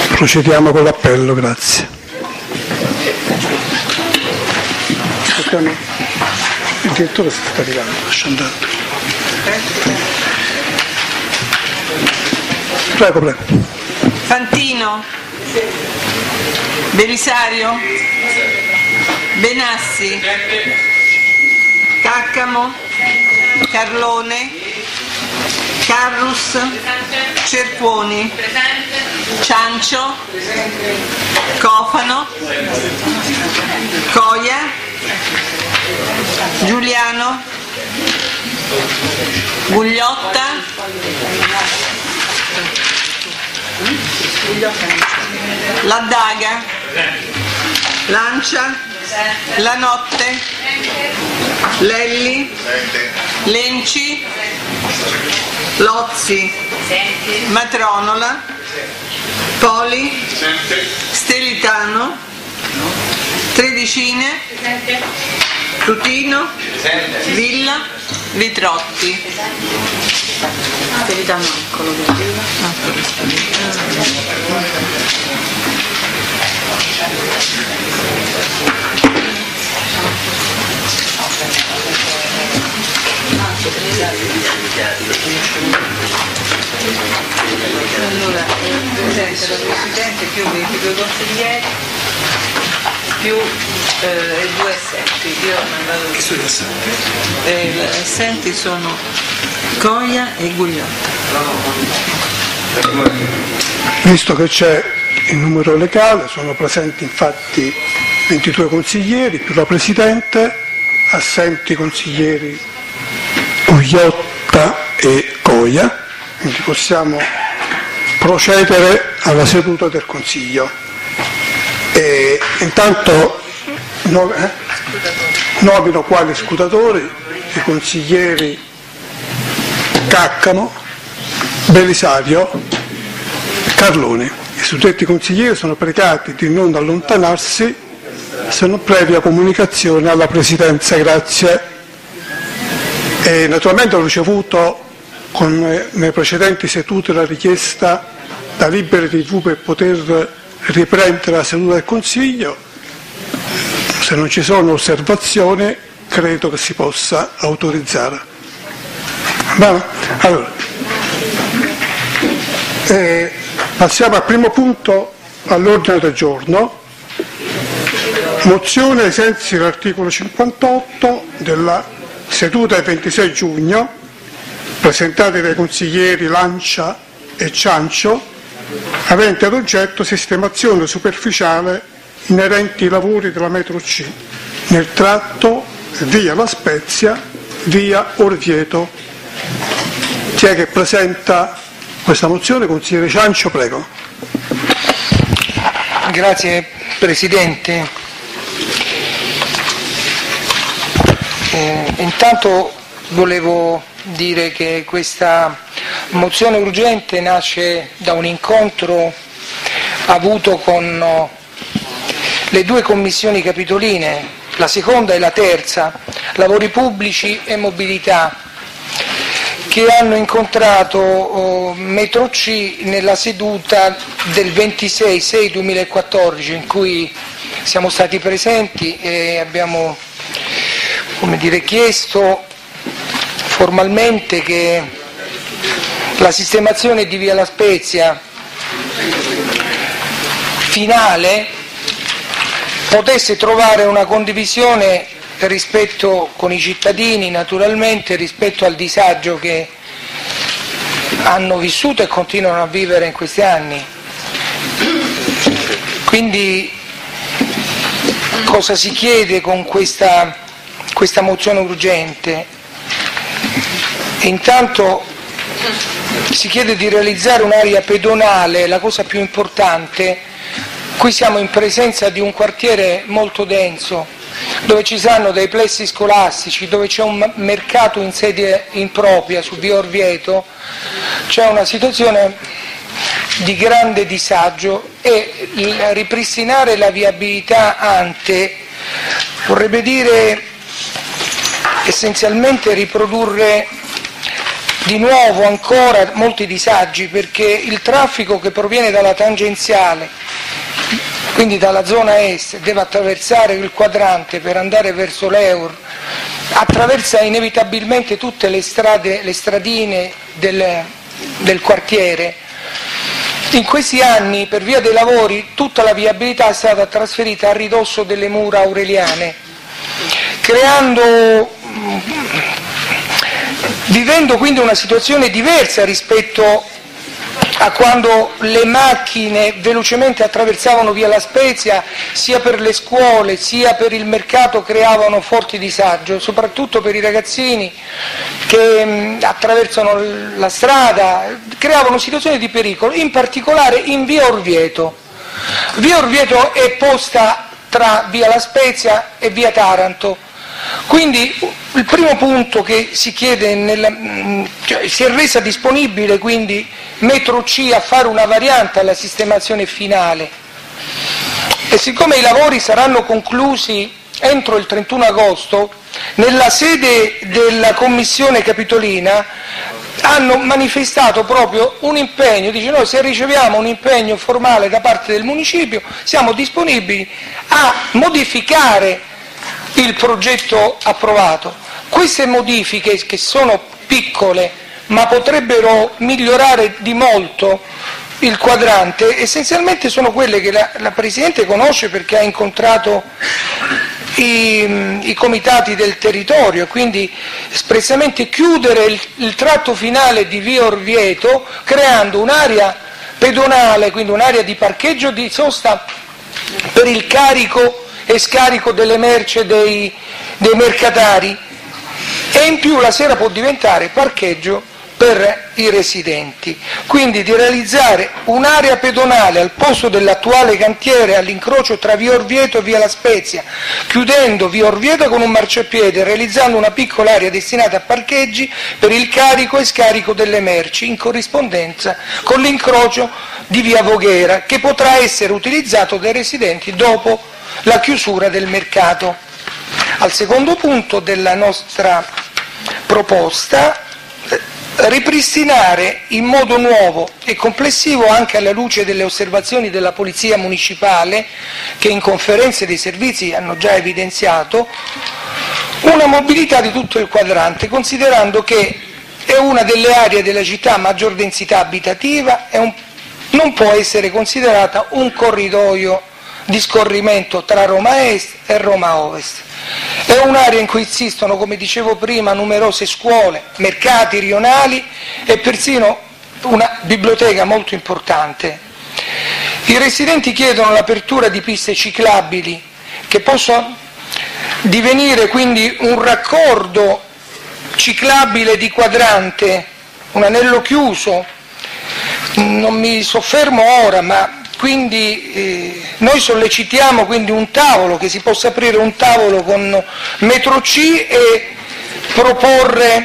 Procediamo con l'appello, grazie. Il direttore sta arrivando, lascia andare. Prego, prego. Fantino, Belisario, Benassi, Caccamo, Carlone, Carrus, Cerpuoni, Ciancio, Cofano, Coia, Giuliano, Gugliotta, Laddaga, Lancia, Lanotte, Lelli, Lenci, Lozzi, Matronola, Poli, Stelitano, Tredicine, Tutino, Villa, Vitrotti. Stelitano, eccolo Allora, presente la Presidente più 22 consiglieri più 2 assenti. Io ho mandato. Chi sono gli assenti? Gli assenti sono Coia e Gugliotta. Visto che c'è il numero legale, sono presenti infatti 22 consiglieri più la Presidente, assenti consiglieri Gugliotta e Coia, quindi possiamo procedere alla seduta del Consiglio. E intanto nomino quali scrutatori i consiglieri Caccamo, Belisario, Carlone. I suddetti consiglieri sono pregati di non allontanarsi se non previa comunicazione alla Presidenza. Grazie. E naturalmente ho ricevuto nelle precedenti sedute la richiesta da Libera TV per poter riprendere la seduta del Consiglio. Se non ci sono osservazioni credo che si possa autorizzare. Allora, passiamo al primo punto all'ordine del giorno. Mozione ai sensi dell'articolo 58 della seduta del 26 giugno, presentate dai consiglieri Lancia e Ciancio, avente ad oggetto sistemazione superficiale inerenti ai lavori della metro C nel tratto via La Spezia, via Orvieto. Chi è che presenta questa mozione? Consigliere Ciancio, prego. Grazie Presidente. Intanto volevo dire che questa mozione urgente nasce da un incontro avuto con le 2 commissioni capitoline, la seconda e la terza, lavori pubblici e mobilità, che hanno incontrato Metro C nella seduta del 26/6/2014 in cui siamo stati presenti e abbiamo chiesto formalmente che la sistemazione di via La Spezia finale potesse trovare una condivisione rispetto con i cittadini, naturalmente, rispetto al disagio che hanno vissuto e continuano a vivere in questi anni. Quindi cosa si chiede con questa mozione urgente? Intanto si chiede di realizzare un'area pedonale, la cosa più importante. Qui siamo in presenza di un quartiere molto denso, dove ci saranno dei plessi scolastici, dove c'è un mercato in sede impropria su via Orvieto, c'è una situazione di grande disagio e ripristinare la viabilità ante vorrebbe dire essenzialmente riprodurre di nuovo ancora molti disagi, perché il traffico che proviene dalla tangenziale, quindi dalla zona est, deve attraversare il quadrante per andare verso l'Eur, attraversa inevitabilmente tutte le strade, le stradine del quartiere. In questi anni, per via dei lavori, tutta la viabilità è stata trasferita a ridosso delle mura aureliane, vivendo quindi una situazione diversa rispetto a quando le macchine velocemente attraversavano via La Spezia, sia per le scuole sia per il mercato creavano forti disagio, soprattutto per i ragazzini che attraversano la strada, creavano situazioni di pericolo, in particolare in via Orvieto. Via Orvieto è posta tra via La Spezia e via Taranto, quindi il primo punto che si chiede, si è resa disponibile quindi Metro C a fare una variante alla sistemazione finale, e siccome i lavori saranno conclusi entro il 31 agosto, nella sede della Commissione Capitolina hanno manifestato proprio un impegno, dice: noi se riceviamo un impegno formale da parte del municipio siamo disponibili a modificare il progetto approvato. Queste modifiche, che sono piccole ma potrebbero migliorare di molto il quadrante, essenzialmente sono quelle che la Presidente conosce perché ha incontrato i comitati del territorio, quindi espressamente chiudere il tratto finale di via Orvieto creando un'area pedonale, quindi un'area di parcheggio di sosta per il carico e scarico delle merci dei mercatari, e in più la sera può diventare parcheggio per i residenti, quindi di realizzare un'area pedonale al posto dell'attuale cantiere all'incrocio tra via Orvieto e via La Spezia, chiudendo via Orvieto con un marciapiede, realizzando una piccola area destinata a parcheggi per il carico e scarico delle merci in corrispondenza con l'incrocio di via Voghera, che potrà essere utilizzato dai residenti dopo la chiusura del mercato. Al secondo punto della nostra proposta, ripristinare in modo nuovo e complessivo, anche alla luce delle osservazioni della Polizia Municipale, che in conferenze dei servizi hanno già evidenziato, una mobilità di tutto il quadrante, considerando che è una delle aree della città a maggior densità abitativa e non può essere considerata un corridoio di scorrimento tra Roma Est e Roma Ovest. È un'area in cui insistono, come dicevo prima, numerose scuole, mercati rionali e persino una biblioteca molto importante. I residenti chiedono l'apertura di piste ciclabili che possano divenire quindi un raccordo ciclabile di quadrante, un anello chiuso. Non mi soffermo ora, ma quindi noi sollecitiamo quindi un tavolo, che si possa aprire un tavolo con Metro C e proporre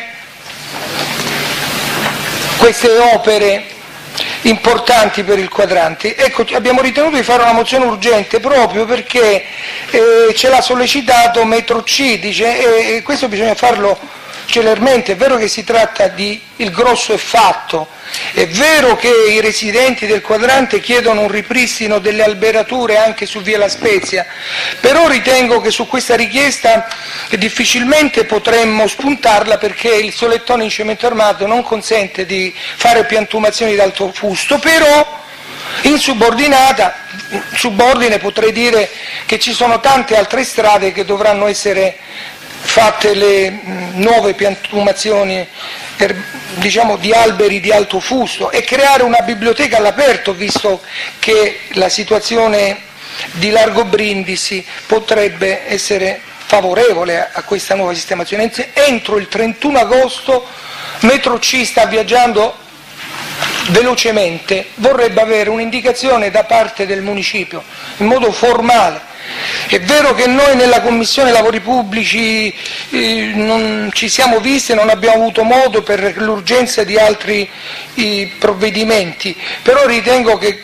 queste opere importanti per il quadrante. Ecco, abbiamo ritenuto di fare una mozione urgente proprio perché ce l'ha sollecitato Metro C, dice, e questo bisogna farlo celermente. È vero che si tratta di il grosso è fatto, è vero che i residenti del quadrante chiedono un ripristino delle alberature anche su via La Spezia, però ritengo che su questa richiesta difficilmente potremmo spuntarla, perché il solettone in cemento armato non consente di fare piantumazioni d'alto fusto, però in subordine potrei dire che ci sono tante altre strade che dovranno essere fatte le nuove piantumazioni diciamo di alberi di alto fusto, e creare una biblioteca all'aperto, visto che la situazione di Largo Brindisi potrebbe essere favorevole a questa nuova sistemazione. Entro il 31 agosto Metro C sta viaggiando velocemente, vorrebbe avere un'indicazione da parte del municipio in modo formale. È vero che noi nella Commissione Lavori Pubblici non ci siamo visti, non abbiamo avuto modo per l'urgenza di altri provvedimenti, però ritengo che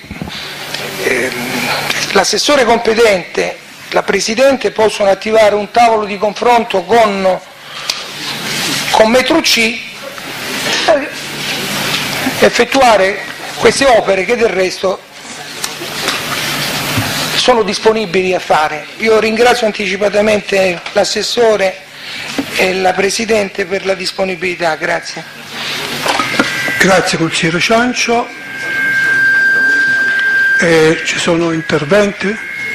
l'assessore competente, la Presidente possono attivare un tavolo di confronto con Metro C effettuare queste opere che del resto sono disponibili a fare. Io ringrazio anticipatamente l'assessore e la Presidente per la disponibilità, grazie. Grazie consigliere Ciancio. Ci sono interventi?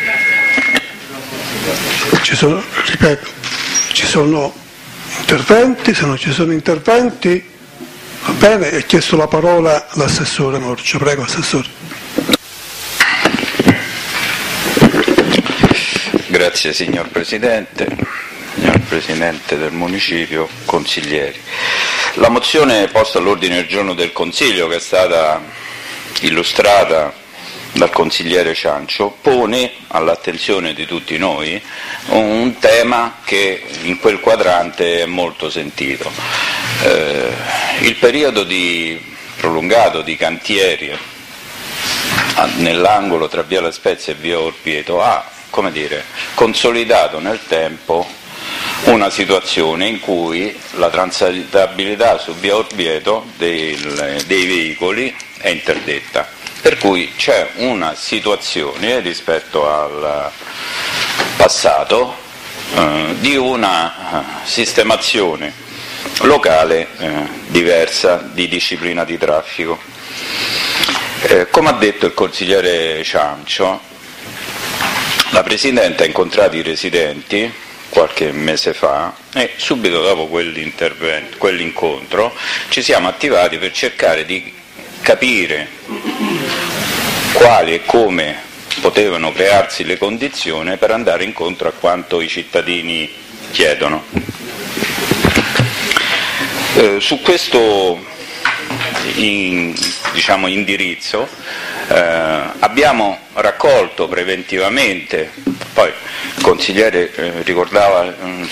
Ci sono interventi, se non ci sono interventi, va bene, ha chiesto la parola l'assessore Morcio. Prego, assessore. Grazie signor Presidente, signor Presidente del Municipio, consiglieri. La mozione posta all'ordine del giorno del Consiglio, che è stata illustrata dal consigliere Ciancio, pone all'attenzione di tutti noi un tema che in quel quadrante è molto sentito. Il periodo prolungato di cantieri nell'angolo tra via La Spezia e via Orvieto ha, come dire, consolidato nel tempo una situazione in cui la transitabilità su via Orvieto dei veicoli è interdetta. Per cui c'è una situazione rispetto al passato di una sistemazione locale diversa di disciplina di traffico. Come ha detto il consigliere Ciancio, la Presidente ha incontrato i residenti qualche mese fa e subito dopo quell'incontro ci siamo attivati per cercare di capire quali e come potevano crearsi le condizioni per andare incontro a quanto i cittadini chiedono. Su questo indirizzo abbiamo raccolto preventivamente, poi il consigliere ricordava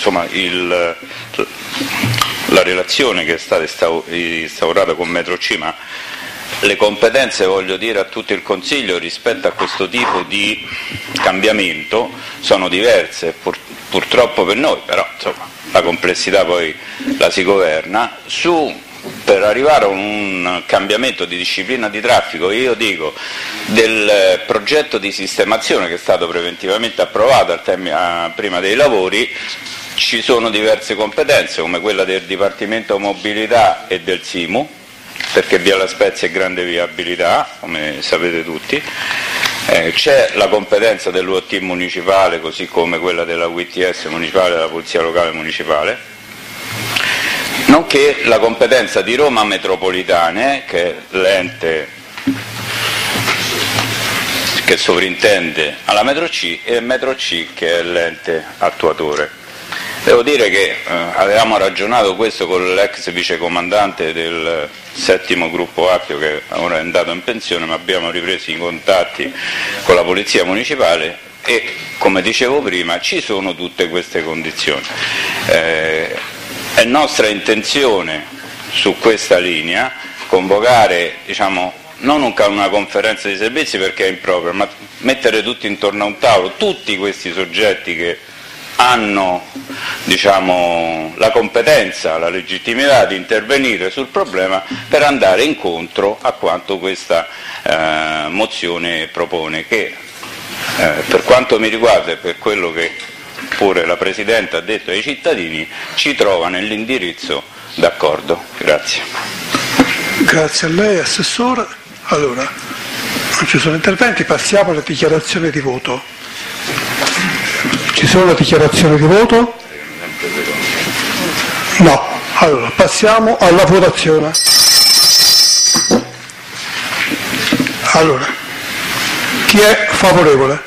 la relazione che è stata instaurata con Metro C, ma le competenze, voglio dire a tutto il Consiglio, rispetto a questo tipo di cambiamento sono diverse, purtroppo per noi, però insomma, la complessità poi la si governa. Per arrivare a un cambiamento di disciplina di traffico, io dico, del progetto di sistemazione che è stato preventivamente approvato prima dei lavori, ci sono diverse competenze, come quella del Dipartimento Mobilità e del SIMU, perché via La Spezia è grande viabilità, come sapete tutti, c'è la competenza dell'UOT municipale, così come quella della UITS municipale e della Polizia Locale Municipale, nonché la competenza di Roma Metropolitane, che è l'ente che sovrintende alla Metro C, e Metro C, che è l'ente attuatore. Devo dire che avevamo ragionato questo con l'ex vicecomandante del 7° gruppo Appio, che ora è andato in pensione, ma abbiamo ripreso i contatti con la Polizia Municipale e, come dicevo prima, ci sono tutte queste condizioni. È nostra intenzione su questa linea convocare, non una conferenza di servizi perché è impropria, ma mettere tutti intorno a un tavolo, tutti questi soggetti che hanno la competenza, la legittimità di intervenire sul problema per andare incontro a quanto questa mozione propone, che per quanto mi riguarda e per quello che pure la Presidente ha detto ai cittadini, ci trova nell'indirizzo d'accordo. Grazie. Grazie a lei, Assessore. Allora, non ci sono interventi, passiamo alla dichiarazione di voto. Ci sono dichiarazioni di voto? No. Allora, passiamo alla votazione. Allora, chi è favorevole?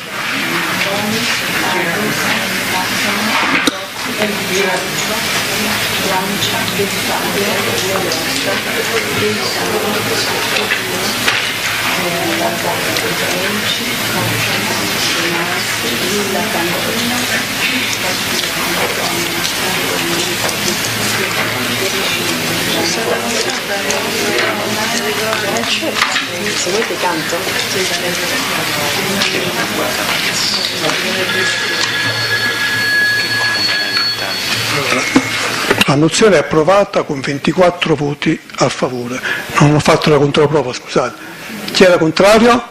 Se volete canto. La mozione è approvata con 24 voti a favore. Non ho fatto la controprova, scusate. Chi era contrario?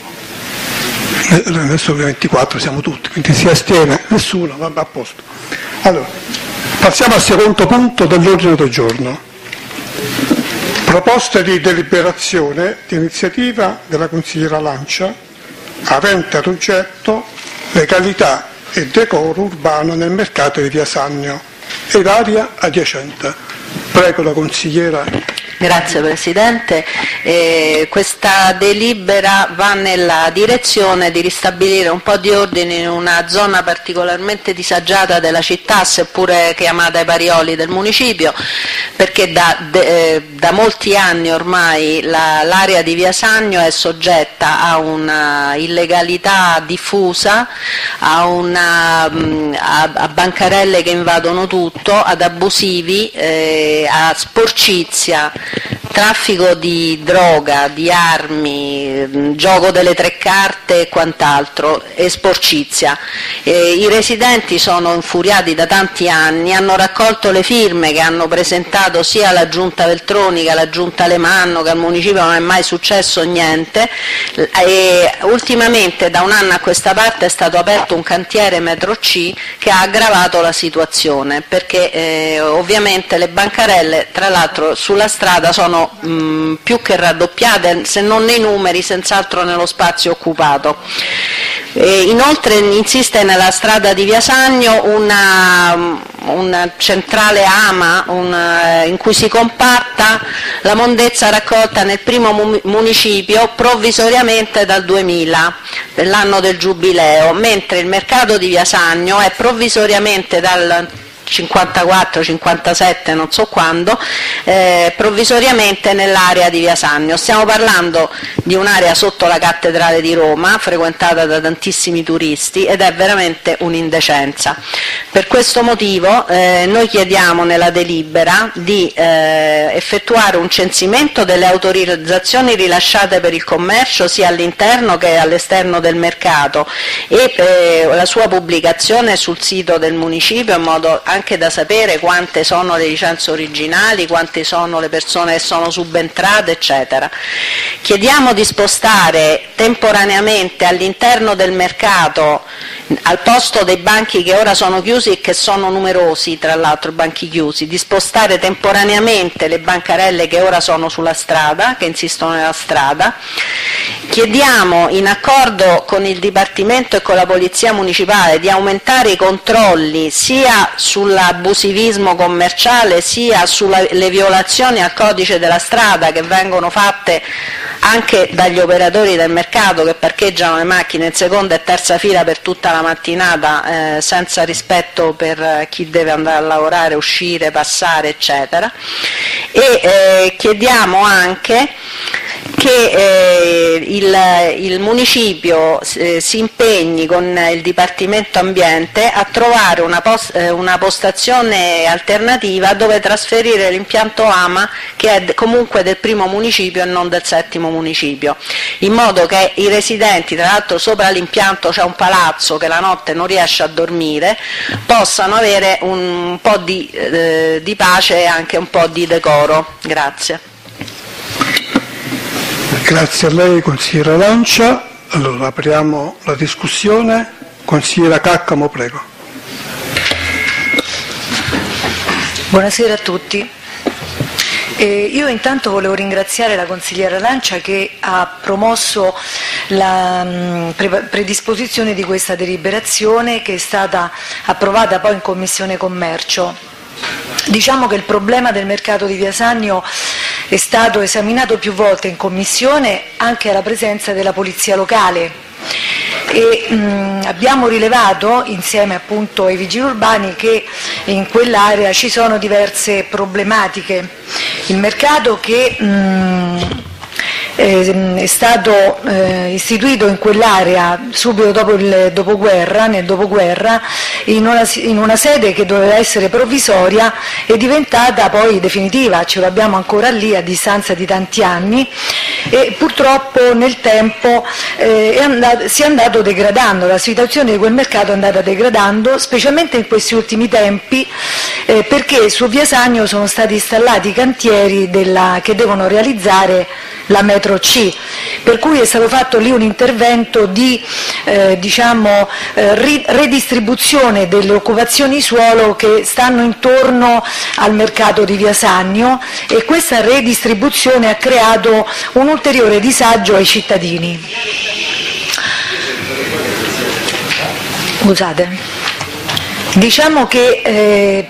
Adesso 24 siamo tutti, quindi si astiene nessuno, va a posto. Allora, passiamo al secondo punto dell'ordine del giorno. Proposta di deliberazione di iniziativa della consigliera Lancia avente ad oggetto legalità e decoro urbano nel mercato di Via Sannio e l'area adiacente. Prego la consigliera. Grazie Presidente. Questa delibera va nella direzione di ristabilire un po' di ordine in una zona particolarmente disagiata della città, seppure chiamata ai Parioli del municipio, perché da molti anni ormai l'area di Via Sannio è soggetta a una illegalità diffusa, a bancarelle che invadono tutto, ad abusivi, a sporcizia, traffico di droga, di armi, gioco delle tre carte e quant'altro, e sporcizia. I residenti sono infuriati da tanti anni, hanno raccolto le firme che hanno presentato sia alla Giunta Veltroni che alla Giunta Alemanno, che al municipio non è mai successo niente, e ultimamente da un anno a questa parte è stato aperto un cantiere metro C che ha aggravato la situazione, perché ovviamente le bancarelle, tra l'altro sulla strada, sono più che raddoppiate, se non nei numeri, senz'altro nello spazio occupato. Inoltre insiste nella strada di Via Sannio una centrale AMA in cui si compatta la mondezza raccolta nel primo municipio provvisoriamente dal 2000, l'anno del giubileo, mentre il mercato di Via Sannio è provvisoriamente dal 54-57, non so quando, provvisoriamente nell'area di Via Sannio. Stiamo parlando di un'area sotto la cattedrale di Roma, frequentata da tantissimi turisti, ed è veramente un'indecenza. Per questo motivo noi chiediamo nella delibera di effettuare un censimento delle autorizzazioni rilasciate per il commercio sia all'interno che all'esterno del mercato, e la sua pubblicazione sul sito del municipio, in modo anche da sapere quante sono le licenze originali, quante sono le persone che sono subentrate, eccetera. Chiediamo di spostare temporaneamente all'interno del mercato, al posto dei banchi che ora sono chiusi e che sono numerosi, tra l'altro banchi chiusi, di spostare temporaneamente le bancarelle che ora sono sulla strada, che insistono nella strada. Chiediamo, in accordo con il Dipartimento e con la Polizia Municipale, di aumentare i controlli sia sull'abusivismo commerciale sia sulle violazioni al codice della strada che vengono fatte anche dagli operatori del mercato, che parcheggiano le macchine in seconda e terza fila per tutta la mattinata, senza rispetto per chi deve andare a lavorare, uscire, passare, eccetera. E chiediamo anche che il municipio si impegni con il Dipartimento Ambiente a trovare una postazione alternativa dove trasferire l'impianto AMA, che è comunque del primo municipio e non del settimo municipio, in modo che i residenti, tra l'altro sopra l'impianto c'è un palazzo che la notte non riesce a dormire, possano avere un po' di pace e anche un po' di decoro. Grazie. Grazie a lei, consigliera Lancia. Allora apriamo la discussione. Consigliera Caccamo, prego. Buonasera a tutti. Io intanto volevo ringraziare la consigliera Lancia che ha promosso la predisposizione di questa deliberazione, che è stata approvata poi in Commissione Commercio. Diciamo che il problema del mercato di Via Sannio è stato esaminato più volte in Commissione, anche alla presenza della Polizia Locale, e abbiamo rilevato, insieme appunto ai vigili urbani, che in quell'area ci sono diverse problematiche. Il mercato, che è stato istituito in quell'area subito dopo nel dopoguerra, in una sede che doveva essere provvisoria, è diventata poi definitiva, ce l'abbiamo ancora lì a distanza di tanti anni, e purtroppo nel tempo si è andato degradando, la situazione di quel mercato è andata degradando, specialmente in questi ultimi tempi, perché su Via Sannio sono stati installati i cantieri che devono realizzare la metro C, per cui è stato fatto lì un intervento di redistribuzione delle occupazioni suolo che stanno intorno al mercato di Via Sannio, e questa redistribuzione ha creato un ulteriore disagio ai cittadini. Scusate. Diciamo che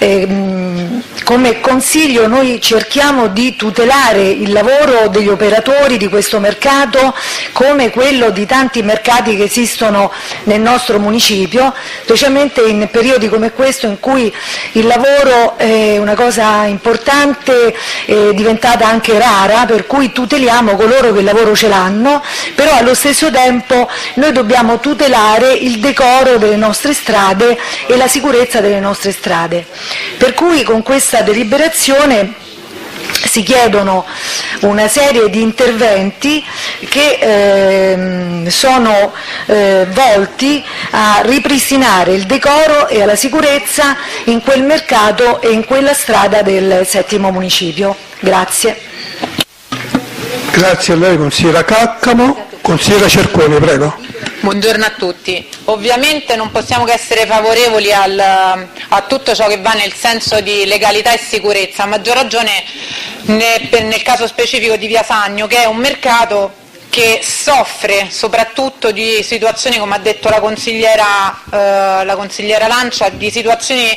come Consiglio noi cerchiamo di tutelare il lavoro degli operatori di questo mercato, come quello di tanti mercati che esistono nel nostro municipio, specialmente in periodi come questo in cui il lavoro è una cosa importante, è diventata anche rara, per cui tuteliamo coloro che il lavoro ce l'hanno, però allo stesso tempo noi dobbiamo tutelare il decoro delle nostre strade e la sicurezza delle nostre strade. Per cui con questa deliberazione si chiedono una serie di interventi che sono volti a ripristinare il decoro e la sicurezza in quel mercato e in quella strada del 7° municipio. Grazie. Grazie a lei, consigliera Caccamo. Consigliera Cerconi, prego. Buongiorno a tutti. Ovviamente non possiamo che essere favorevoli a tutto ciò che va nel senso di legalità e sicurezza, a maggior ragione nel caso specifico di Via Sannio, che è un mercato che soffre soprattutto di situazioni, come ha detto la consigliera Lancia, di situazioni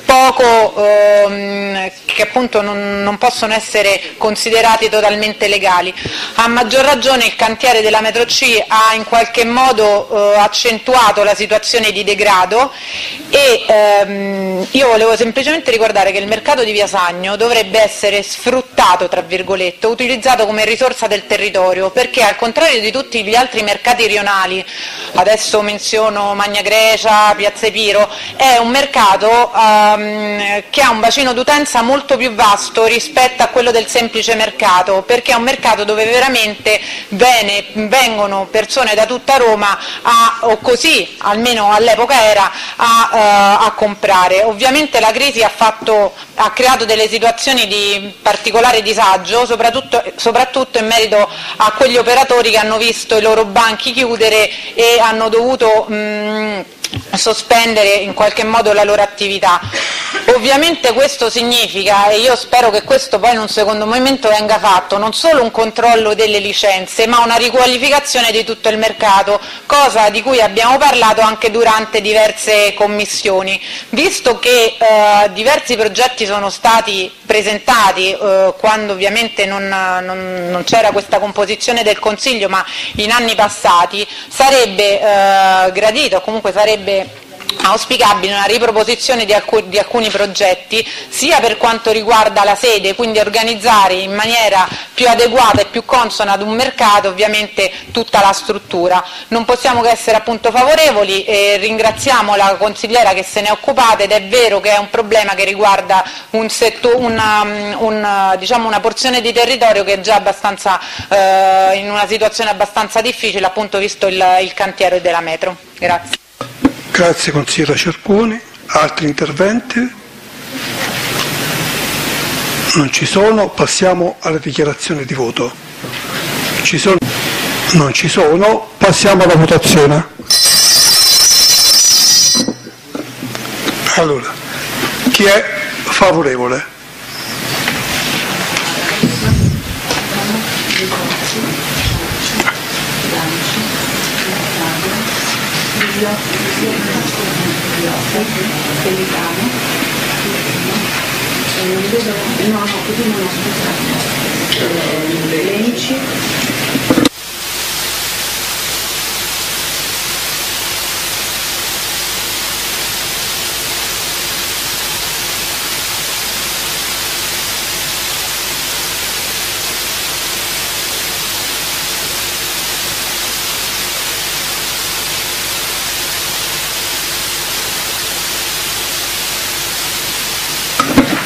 che appunto non possono essere considerate totalmente legali. A maggior ragione il cantiere della metro C ha in qualche modo accentuato la situazione di degrado, e io volevo semplicemente ricordare che il mercato di Via Sannio dovrebbe essere sfruttato, tra virgolette, utilizzato come risorsa del territorio, perché al contrario di tutti gli altri mercati rionali, adesso menziono Magna Grecia, Piazza Epiro, è un mercato che ha un bacino d'utenza molto più vasto rispetto a quello del semplice mercato, perché è un mercato dove veramente vengono persone da tutta Roma, o così almeno all'epoca era, a comprare. Ovviamente la crisi ha creato delle situazioni di particolare disagio, soprattutto in merito a quegli operatori che hanno visto i loro banchi chiudere e hanno dovuto sospendere in qualche modo la loro attività. Ovviamente questo significa, e io spero che questo poi in un secondo momento venga fatto, non solo un controllo delle licenze, ma una riqualificazione di tutto il mercato, cosa di cui abbiamo parlato anche durante diverse commissioni. Visto che diversi progetti sono stati presentati quando ovviamente non c'era questa composizione del Consiglio, ma in anni passati, sarebbe gradito, comunque sarebbe auspicabile una riproposizione di alcuni progetti, sia per quanto riguarda la sede, quindi organizzare in maniera più adeguata e più consona ad un mercato ovviamente tutta la struttura. Non possiamo che essere appunto favorevoli, e ringraziamo la consigliera che se ne è occupata, ed è vero che è un problema che riguarda una porzione di territorio che è già abbastanza in una situazione abbastanza difficile, appunto visto il cantiere della metro. Grazie. Grazie consigliera Cerconi. Altri interventi? Non ci sono, passiamo alla dichiarazione di voto. Non ci sono, passiamo alla votazione. Allora, chi è favorevole?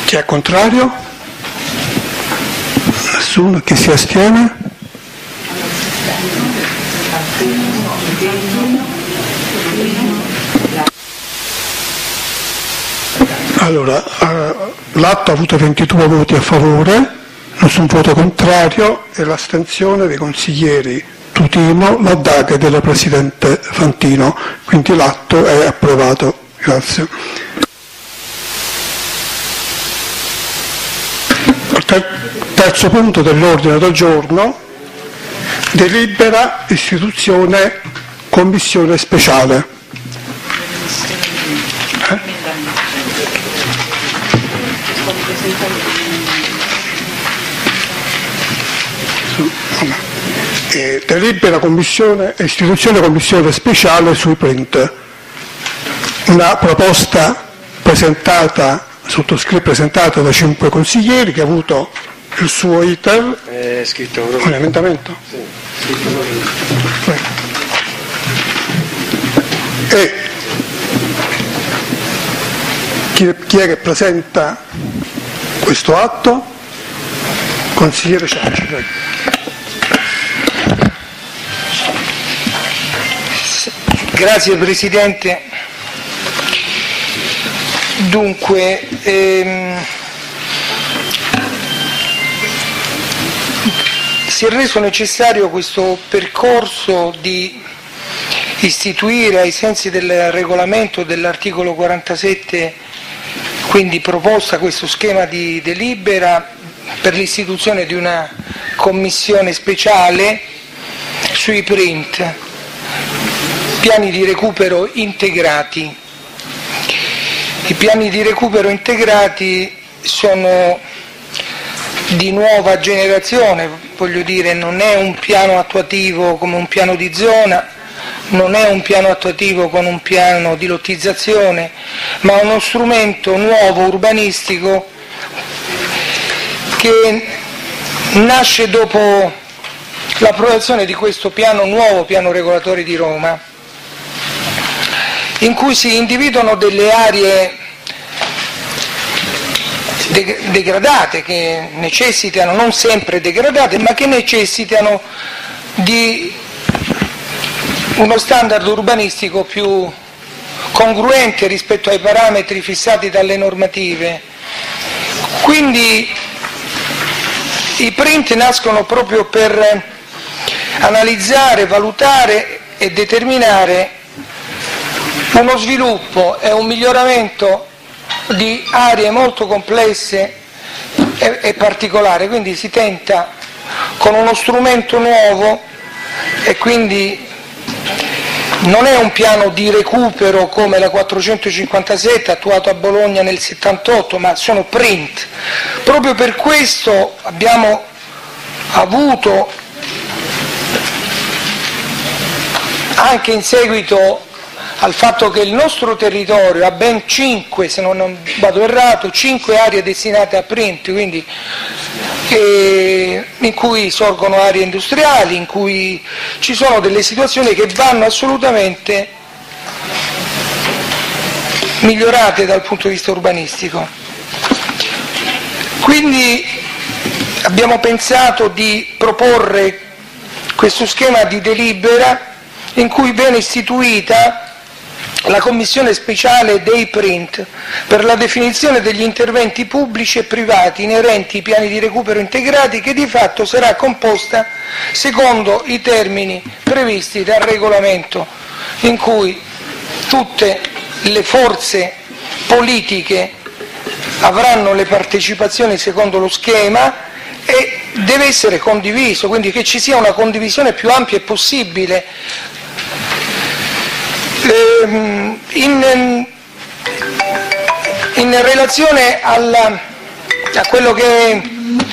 Chi è contrario? Nessuno. Chi si astiene? Allora, l'atto ha avuto 22 voti a favore, nessun voto contrario e l'astensione dei consiglieri Tutino, Laddaga e della Presidente Fantino. Quindi l'atto è approvato. Grazie. Terzo punto dell'ordine del giorno, delibera istituzione commissione speciale. Delibera istituzione commissione speciale sui print. Una proposta presentata da 5 consiglieri che ha avuto il suo iter. È scritto un emendamento? Sì. E chi è che presenta questo atto? Consigliere Ciacci, prego. Grazie Presidente. Dunque, si è reso necessario questo percorso di istituire ai sensi del regolamento dell'articolo 47, quindi proposta questo schema di delibera per l'istituzione di una commissione speciale sui print, piani di recupero integrati. I piani di recupero integrati sono di nuova generazione, voglio dire, non è un piano attuativo come un piano di zona, non è un piano attuativo con un piano di lottizzazione, ma uno strumento nuovo urbanistico che nasce dopo l'approvazione di questo nuovo piano regolatore di Roma, in cui si individuano delle aree degradate che necessitano, non sempre degradate, ma che necessitano di uno standard urbanistico più congruente rispetto ai parametri fissati dalle normative. Quindi i print nascono proprio per analizzare, valutare e determinare uno sviluppo e un miglioramento di aree molto complesse e particolari, quindi si tenta con uno strumento nuovo, e quindi non è un piano di recupero come la 457 attuato a Bologna nel 78, ma sono print. Proprio per questo abbiamo avuto, anche in seguito al fatto che il nostro territorio ha ben 5, se non vado errato, 5 aree destinate a print, quindi in cui sorgono aree industriali, in cui ci sono delle situazioni che vanno assolutamente migliorate dal punto di vista urbanistico. Quindi abbiamo pensato di proporre questo schema di delibera in cui viene istituita la commissione speciale dei print per la definizione degli interventi pubblici e privati inerenti ai piani di recupero integrati, che di fatto sarà composta secondo i termini previsti dal regolamento, in cui tutte le forze politiche avranno le partecipazioni secondo lo schema e deve essere condiviso, quindi che ci sia una condivisione più ampia possibile. In relazione a quello che è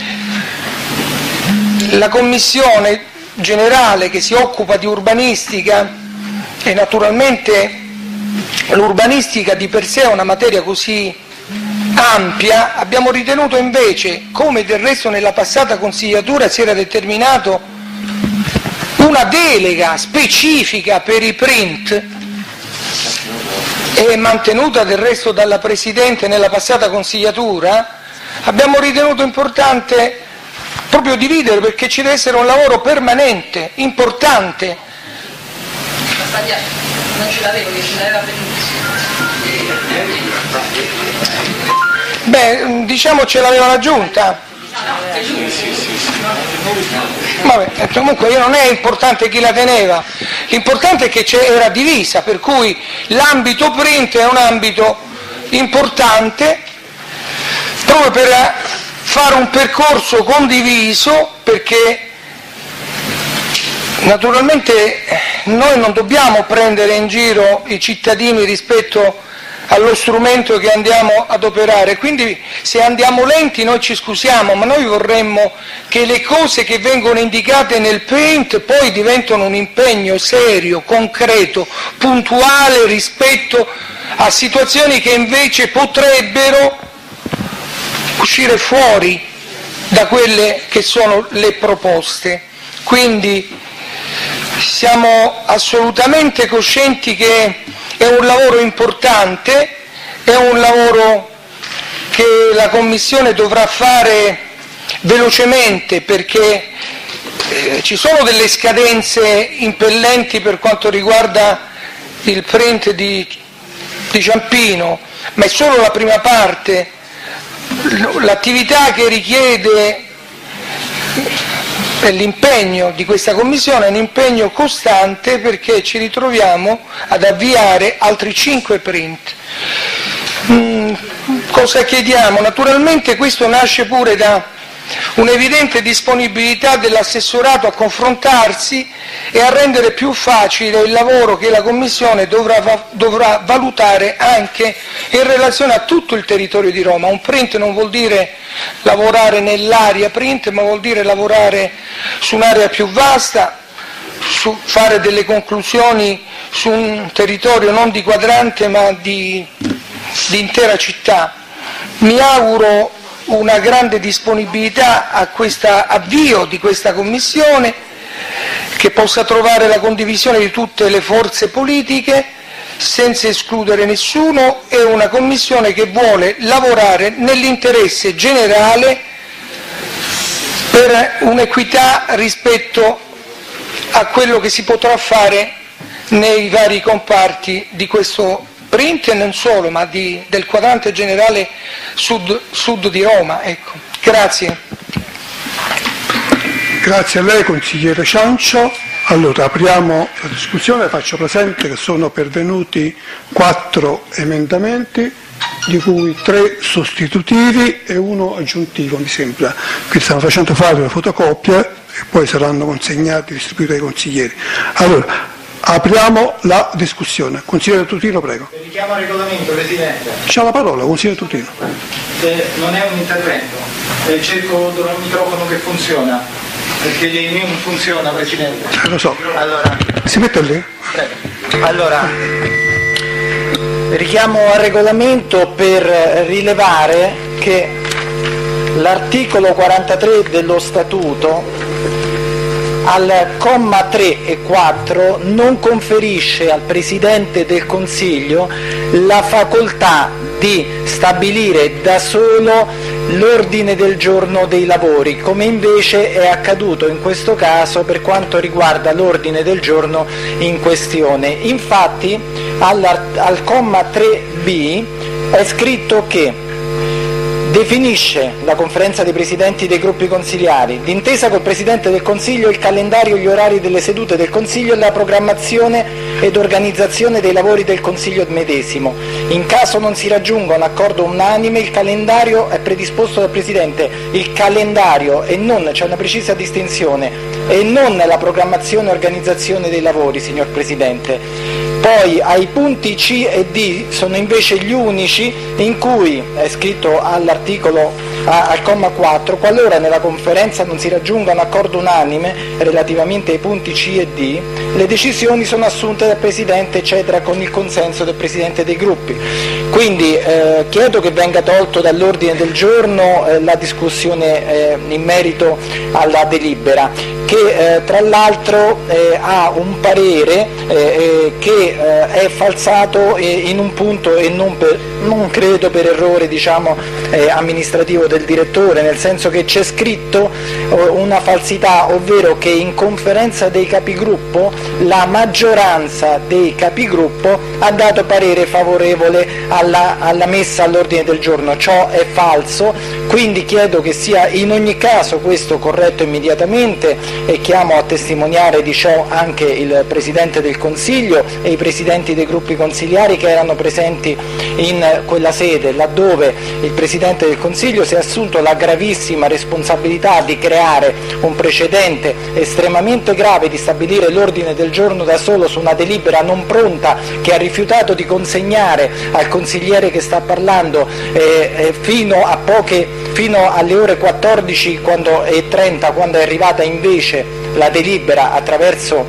la commissione generale che si occupa di urbanistica, e naturalmente l'urbanistica di per sé è una materia così ampia, abbiamo ritenuto invece, come del resto nella passata consigliatura si era determinato, una delega specifica per i print, e mantenuta del resto dalla Presidente nella passata consigliatura, abbiamo ritenuto importante proprio dividere, perché ci deve essere un lavoro permanente, importante. Non ce l'avevo, io ce l'aveva Beh, diciamo ce l'aveva la Giunta. Vabbè, comunque non è importante chi la teneva, l'importante è che era divisa, per cui l'ambito print è un ambito importante proprio per fare un percorso condiviso, perché naturalmente noi non dobbiamo prendere in giro i cittadini rispetto allo strumento che andiamo ad operare, quindi se andiamo lenti noi ci scusiamo, ma noi vorremmo che le cose che vengono indicate nel print poi diventano un impegno serio, concreto, puntuale rispetto a situazioni che invece potrebbero uscire fuori da quelle che sono le proposte. Quindi siamo assolutamente coscienti che è un lavoro importante, è un lavoro che la Commissione dovrà fare velocemente, perché ci sono delle scadenze impellenti per quanto riguarda il print di Ciampino, ma è solo la prima parte. L'attività che richiede l'impegno di questa Commissione è un impegno costante, perché ci ritroviamo ad avviare altri 5 print. Cosa chiediamo? Naturalmente questo nasce pure da un'evidente disponibilità dell'assessorato a confrontarsi e a rendere più facile il lavoro che la Commissione dovrà valutare anche in relazione a tutto il territorio di Roma. Un print non vuol dire lavorare nell'area print, ma vuol dire lavorare su un'area più vasta, fare delle conclusioni su un territorio non di quadrante ma di intera città. Mi auguro una grande disponibilità a questo avvio di questa Commissione, che possa trovare la condivisione di tutte le forze politiche senza escludere nessuno, è una Commissione che vuole lavorare nell'interesse generale per un'equità rispetto a quello che si potrà fare nei vari comparti di questo print, e non solo, ma del quadrante generale sud di Roma. Ecco. Grazie. Grazie a lei, consigliere Ciancio. Allora, apriamo la discussione. Faccio presente che sono pervenuti 4 emendamenti, di cui 3 sostitutivi e 1 aggiuntivo, mi sembra. Qui stiamo facendo fare una fotocopia e poi saranno consegnati, distribuiti ai consiglieri. Allora, apriamo la discussione. Consigliere Tutino, prego. Richiamo al regolamento, Presidente. C'ha la parola, consigliere Tutino. Non è un intervento, cerco un microfono che funziona, perché il mio non funziona, Presidente. Lo so. Allora, si mette lì? Prego. Allora, richiamo al regolamento per rilevare che l'articolo 43 dello Statuto al comma 3 e 4 non conferisce al Presidente del Consiglio la facoltà di stabilire da solo l'ordine del giorno dei lavori, come invece è accaduto in questo caso per quanto riguarda l'ordine del giorno in questione. Infatti al comma 3b è scritto che definisce la conferenza dei presidenti dei gruppi consiliari, d'intesa col Presidente del Consiglio, il calendario e gli orari delle sedute del Consiglio e la programmazione ed organizzazione dei lavori del Consiglio medesimo. In caso non si raggiunga un accordo unanime, il calendario è predisposto dal Presidente. Il calendario e non, c'è una precisa distinzione, e non la programmazione e organizzazione dei lavori, signor Presidente. Poi ai punti C e D sono invece gli unici in cui è scritto all'articolo al comma 4, qualora nella conferenza non si raggiunga un accordo unanime relativamente ai punti C e D, le decisioni sono assunte dal Presidente, eccetera, con il consenso del Presidente dei gruppi. Quindi chiedo che venga tolto dall'ordine del giorno la discussione in merito alla delibera. che tra l'altro ha un parere che è falsato in un punto e non credo per errore amministrativo del direttore, nel senso che c'è scritto una falsità, ovvero che in conferenza dei capigruppo la maggioranza dei capigruppo ha dato parere favorevole alla messa all'ordine del giorno. Ciò è falso, quindi chiedo che sia in ogni caso questo corretto immediatamente e chiamo a testimoniare di ciò anche il Presidente del Consiglio e i Presidenti dei gruppi consiliari che erano presenti in quella sede, laddove il Presidente del Consiglio si è assunto la gravissima responsabilità di creare un precedente estremamente grave, di stabilire l'ordine del giorno da solo su una delibera non pronta che ha rifiutato di consegnare al consigliere che sta parlando fino alle ore 14:30, quando è arrivata invece la delibera attraverso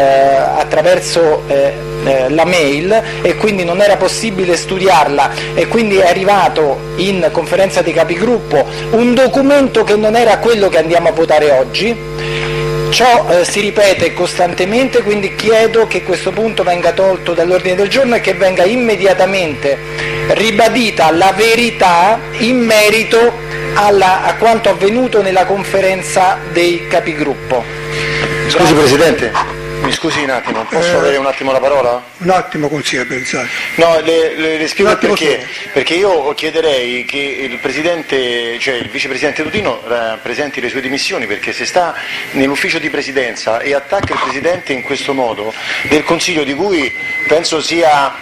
la mail, e quindi non era possibile studiarla, e quindi è arrivato in conferenza dei capigruppo un documento che non era quello che andiamo a votare oggi. Ciò si ripete costantemente, quindi chiedo che questo punto venga tolto dall'ordine del giorno e che venga immediatamente ribadita la verità in merito a quanto avvenuto nella conferenza dei capigruppo. Scusi Presidente, mi scusi un attimo, posso avere un attimo la parola? Un attimo, consigliere Belisario. No, le spiego perché. Perché io chiederei che il Presidente, cioè il Vicepresidente Tutino, presenti le sue dimissioni, perché se sta nell'ufficio di Presidenza e attacca il Presidente in questo modo del Consiglio, di cui penso sia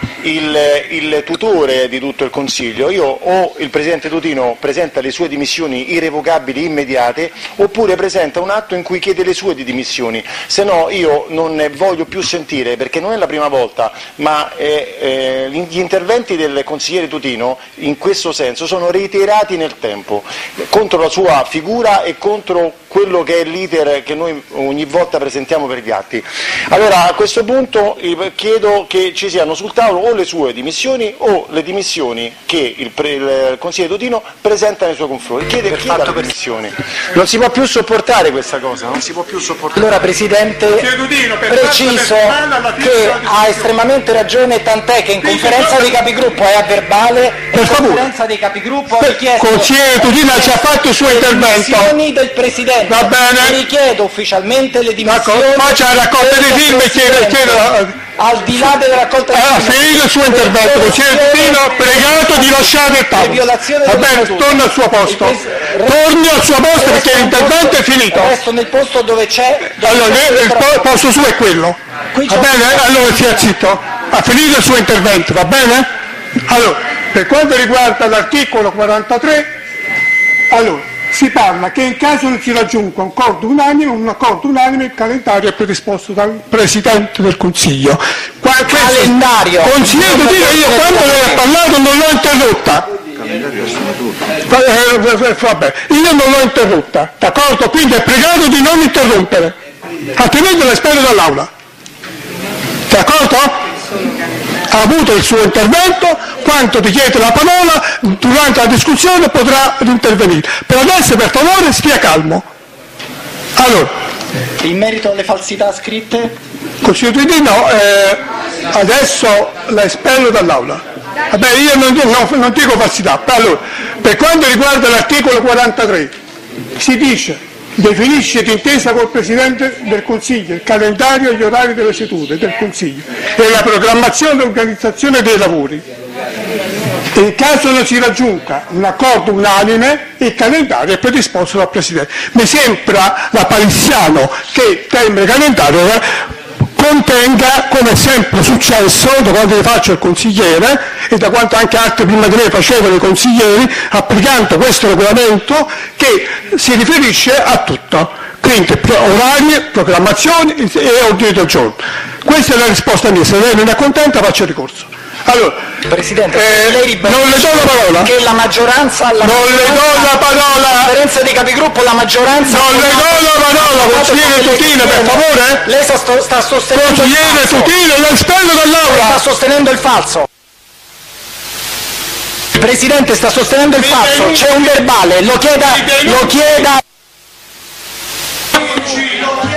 il tutore di tutto il Consiglio, o il Presidente Tutino presenta le sue dimissioni irrevocabili, immediate, oppure presenta un atto in cui chiede le sue dimissioni, se no io non ne voglio più sentire, perché non è la prima volta, ma gli interventi del consigliere Tutino in questo senso sono reiterati nel tempo, contro la sua figura e contro quello che è l'iter che noi ogni volta presentiamo per gli atti. Allora a questo punto chiedo che ci siano sul tavolo o le sue dimissioni o le dimissioni che il consigliere Tutino presenta nei suoi confronti. Chiede le dimissioni. Non si può più sopportare questa cosa, non si può più sopportare. Allora Presidente, preciso che ha estremamente ragione, tant'è che in conferenza dei capigruppo è a verbale, in conferenza dei capigruppo ha richiesto consigliere Tutino ha già fatto il suo intervento. Dimissioni del Presidente. Va bene. Richiedo ufficialmente le dimissioni. Ma c'è la raccolta dei film e chiedo al di là della raccolta dei film. Ha finito il suo intervento, consigliere Tutino, pregato di lasciare il tavolo. Va bene, torna al suo posto. Torni al suo posto perché l'intervento è finito. Resto nel posto dove c'è. Allora, il posto suo è quello. Va bene? Allora sia zitto. Ha finito il suo intervento, va bene? Allora, per quanto riguarda l'articolo 43, allora, si parla che in caso non si raggiunga un accordo unanime il calendario è predisposto dal Presidente del Consiglio. Calendario! Consigliere Tutino, io quando lei ha parlato non l'ho interrotta. Vabbè, io non l'ho interrotta, d'accordo? Quindi è pregato di non interrompere, altrimenti la espello dall'aula. D'accordo? Ha avuto il suo intervento, quando richiede la parola durante la discussione potrà intervenire. Per adesso per favore stia calmo. Allora, in merito alle falsità scritte? Consigliere Tutino, adesso la espello dall'aula. Vabbè, io non dico falsità. Allora, per quanto riguarda l'articolo 43, si dice definisce d'intesa col Presidente del Consiglio il calendario e gli orari delle sedute del Consiglio e la programmazione e l'organizzazione dei lavori. In caso non si raggiunga un accordo unanime, il calendario è predisposto dal Presidente. Mi sembra lapalissiano che il termine calendario contenga, come è sempre successo da quando ne faccio il consigliere e da quanto anche altri prima di me facevano i consiglieri, applicando questo regolamento che si riferisce a tutto, quindi orari, programmazioni e ordini del giorno. Questa è la risposta mia, se lei non è contenta faccio ricorso. Allora, Presidente, lei non le do la parola. Che la maggioranza non le do la parola. La conferenza dei capigruppo, la maggioranza. Non le do la parola, consigliere Tutino, per favore. Lei sta sostenendo il falso. Consigliere Tutino, la espello dall'aula. Sta sostenendo il falso. Il Presidente sta sostenendo il falso. C'è un verbale, lo chieda.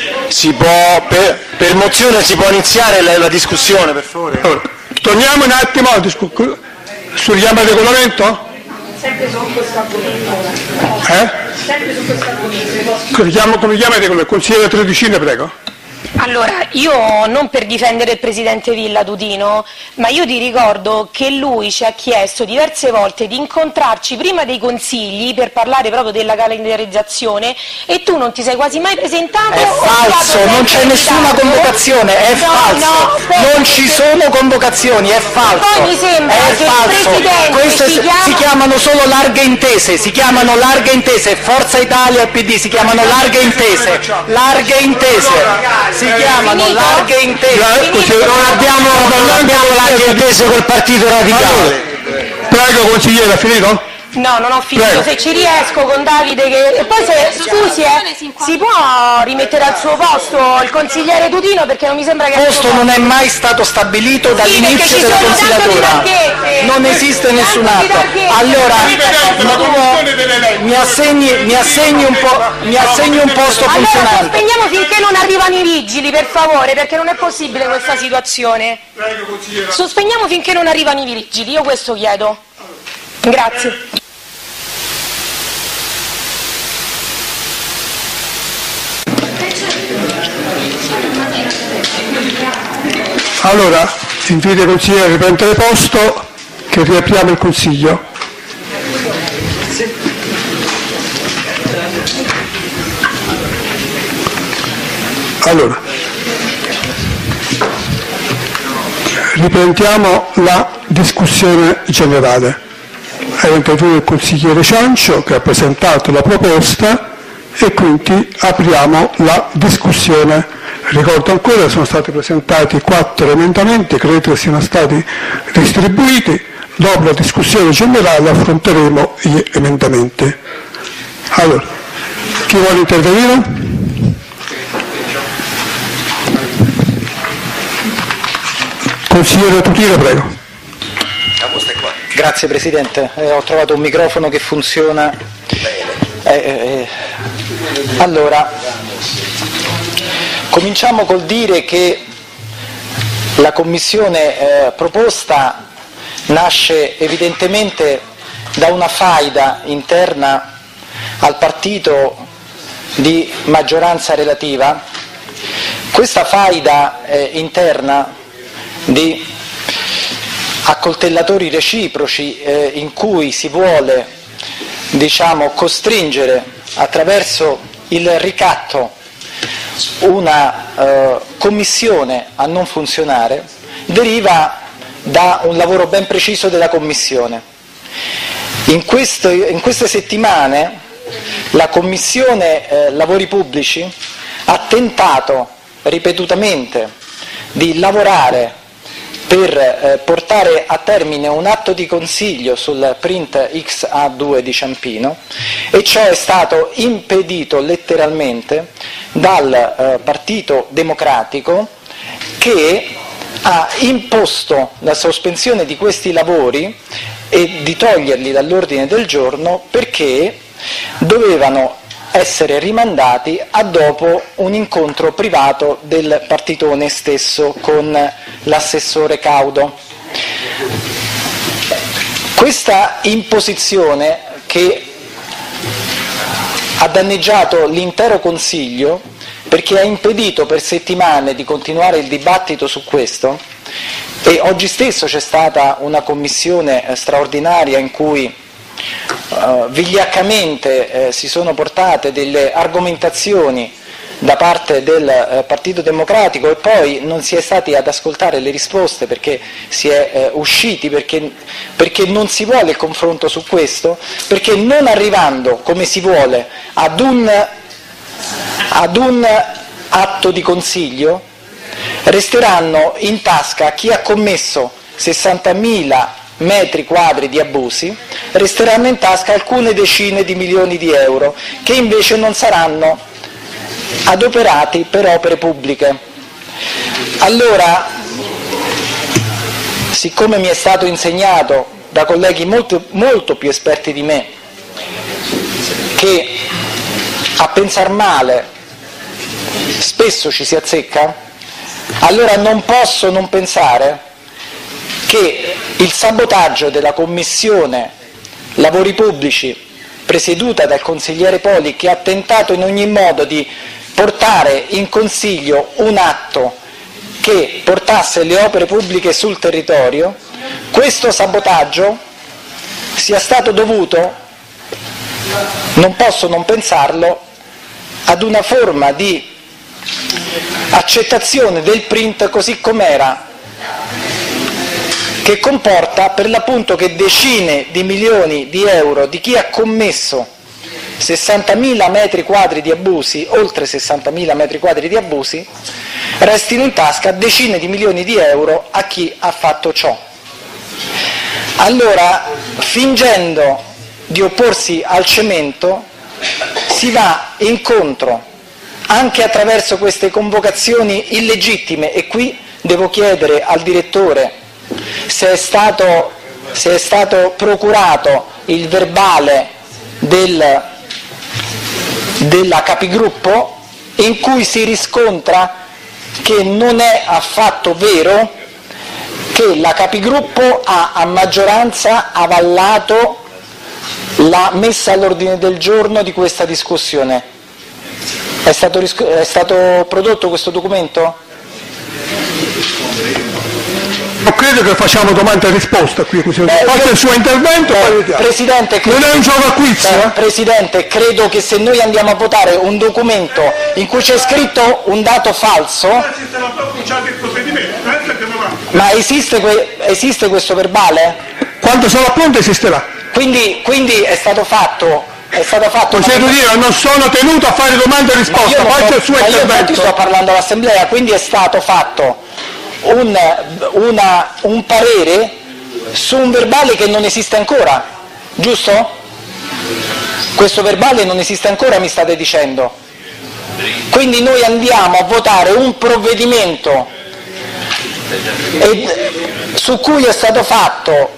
Per mozione si può iniziare la discussione, per favore. Allora, torniamo un attimo sul richiamo al regolamento? Sempre su questo argomento. Sempre su questo argomento. Come richiama il regolamento? Consigliere Tredicini, prego. Allora, io non per difendere il Presidente Villa Tutino, ma io ti ricordo che lui ci ha chiesto diverse volte di incontrarci prima dei consigli per parlare proprio della calendarizzazione e tu non ti sei quasi mai presentato. È falso, non c'è nessuna convocazione, è falso, non ci sono convocazioni, è falso. Poi mi sembra è che falso. il Presidente Queste si chiamano solo larghe intese, Forza Italia e PD si chiamano larghe intese, si chiamano larghe intese, non abbiamo larghe intese col Partito Radicale. Prego consigliere, ha finito? No, non ho finito, Prego. se ci riesco con Davide e poi scusi, si può rimettere al suo posto il consigliere Tutino perché non mi sembra che... Il posto non è mai stato stabilito dall'inizio della consigliatura, non esiste nessun atto. Allora, mi assegni un posto funzionante. Allora sospendiamo finché non arrivano i vigili, per favore, perché non è possibile questa situazione. Prego consigliere. Sospendiamo finché non arrivano i vigili, io questo chiedo. Grazie. Allora, invito i consiglieri a riprendere posto, che riapriamo il Consiglio. Allora, riprendiamo la discussione generale. È intervenuto il consigliere Ciancio che ha presentato la proposta e quindi apriamo la discussione. Ricordo ancora che sono stati presentati 4 emendamenti, credo siano stati distribuiti. Dopo la discussione generale affronteremo gli emendamenti. Allora, chi vuole intervenire? Consigliere Tutino, prego. Grazie Presidente, ho trovato un microfono che funziona. Allora, cominciamo col dire che la commissione proposta nasce evidentemente da una faida interna al partito di maggioranza relativa. Questa faida interna di accoltellatori reciproci in cui si vuole, costringere attraverso il ricatto una commissione a non funzionare, deriva da un lavoro ben preciso della Commissione. In queste settimane la Commissione Lavori Pubblici ha tentato ripetutamente di lavorare per portare a termine un atto di consiglio sul print XA2 di Ciampino, e ciò è stato impedito letteralmente dal Partito Democratico, che ha imposto la sospensione di questi lavori e di toglierli dall'ordine del giorno perché dovevano essere rimandati a dopo un incontro privato del partitone stesso con l'assessore Caudo. Questa imposizione, che ha danneggiato l'intero Consiglio perché ha impedito per settimane di continuare il dibattito su questo, e oggi stesso c'è stata una commissione straordinaria in cui vigliaccamente si sono portate delle argomentazioni da parte del Partito Democratico e poi non si è stati ad ascoltare le risposte perché si è usciti, perché non si vuole il confronto su questo, perché non arrivando come si vuole ad un atto di consiglio resteranno in tasca a chi ha commesso 60.000 metri quadri di abusi, resteranno in tasca alcune decine di milioni di euro che invece non saranno adoperati per opere pubbliche. Allora, siccome mi è stato insegnato da colleghi molto più esperti di me che a pensar male spesso ci si azzecca, allora non posso non pensare che il sabotaggio della Commissione Lavori Pubblici, presieduta dal consigliere Poli, che ha tentato in ogni modo di portare in Consiglio un atto che portasse le opere pubbliche sul territorio, questo sabotaggio sia stato dovuto, non posso non pensarlo, ad una forma di accettazione del print così com'era, che comporta per l'appunto che decine di milioni di euro di chi ha commesso 60.000 metri quadri di abusi, oltre 60.000 metri quadri di abusi, restino in tasca decine di milioni di euro a chi ha fatto ciò. Allora, fingendo di opporsi al cemento, si va incontro anche attraverso queste convocazioni illegittime, e qui devo chiedere al direttore se è stato procurato il verbale della capigruppo, in cui si riscontra che non è affatto vero che la capigruppo ha a maggioranza avallato la messa all'ordine del giorno di questa discussione. È stato prodotto questo documento? Non credo che facciamo domanda e risposta qui, faccia il suo intervento. Presidente, non è un gioco a quiz. Presidente, credo che se noi andiamo a votare un documento in cui c'è scritto un dato falso, ma esiste questo verbale? Quando sarà pronto esisterà. Quindi è stato fatto. Consiglio dire, non sono tenuto a fare domande e risposta, faccia il suo intervento. Io sto parlando all'Assemblea, quindi è stato fatto un parere su un verbale che non esiste ancora, giusto? Questo verbale non esiste ancora, mi state dicendo. Quindi noi andiamo a votare un provvedimento su cui è stato fatto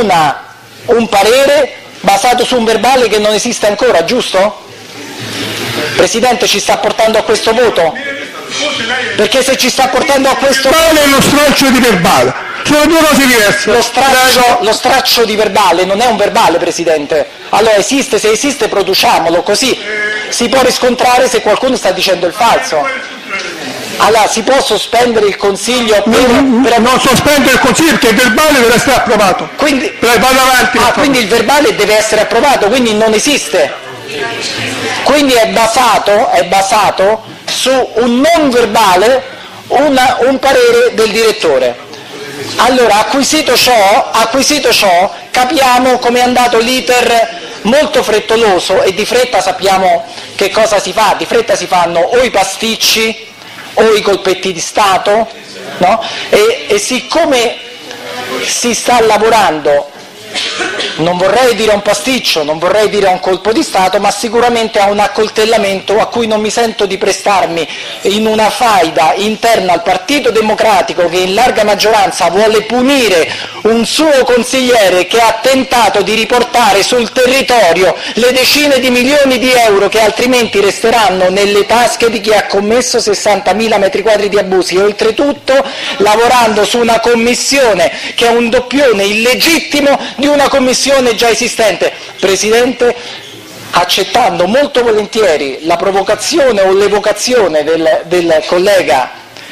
un parere basato su un verbale che non esiste ancora, giusto? Presidente, ci sta portando a questo voto? Perché se ci sta portando a questo verbale e lo straccio di verbale sono due cose diverse. Lo straccio di verbale non è un verbale, Presidente. Allora se esiste produciamolo, così si può riscontrare se qualcuno sta dicendo il falso. Allora si può sospendere il Consiglio per... Non sospendere il Consiglio perché il verbale deve essere approvato. Quindi vado avanti. Quindi il verbale deve essere approvato, quindi non esiste. Quindi è basato su un non verbale, un parere del direttore. Allora, acquisito ciò, capiamo come è andato l'iter molto frettoloso, e di fretta sappiamo che cosa si fa. Di fretta si fanno o i pasticci o i colpetti di Stato, no? E siccome si sta lavorando, non vorrei dire a un pasticcio, non vorrei dire a un colpo di Stato, ma sicuramente a un accoltellamento a cui non mi sento di prestarmi in una faida interna al Partito Democratico, che in larga maggioranza vuole punire un suo consigliere che ha tentato di riportare sul territorio le decine di milioni di euro che altrimenti resteranno nelle tasche di chi ha commesso 60.000 metri quadri di abusi, e oltretutto lavorando su una commissione che è un doppione illegittimo di una commissione già esistente. Presidente, accettando molto volentieri la provocazione o l'evocazione del collega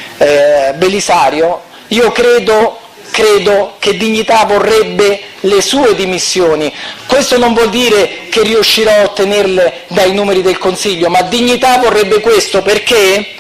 Belisario, io credo che Dignità vorrebbe le sue dimissioni. Questo non vuol dire che riuscirò a ottenerle dai numeri del Consiglio, ma Dignità vorrebbe questo perché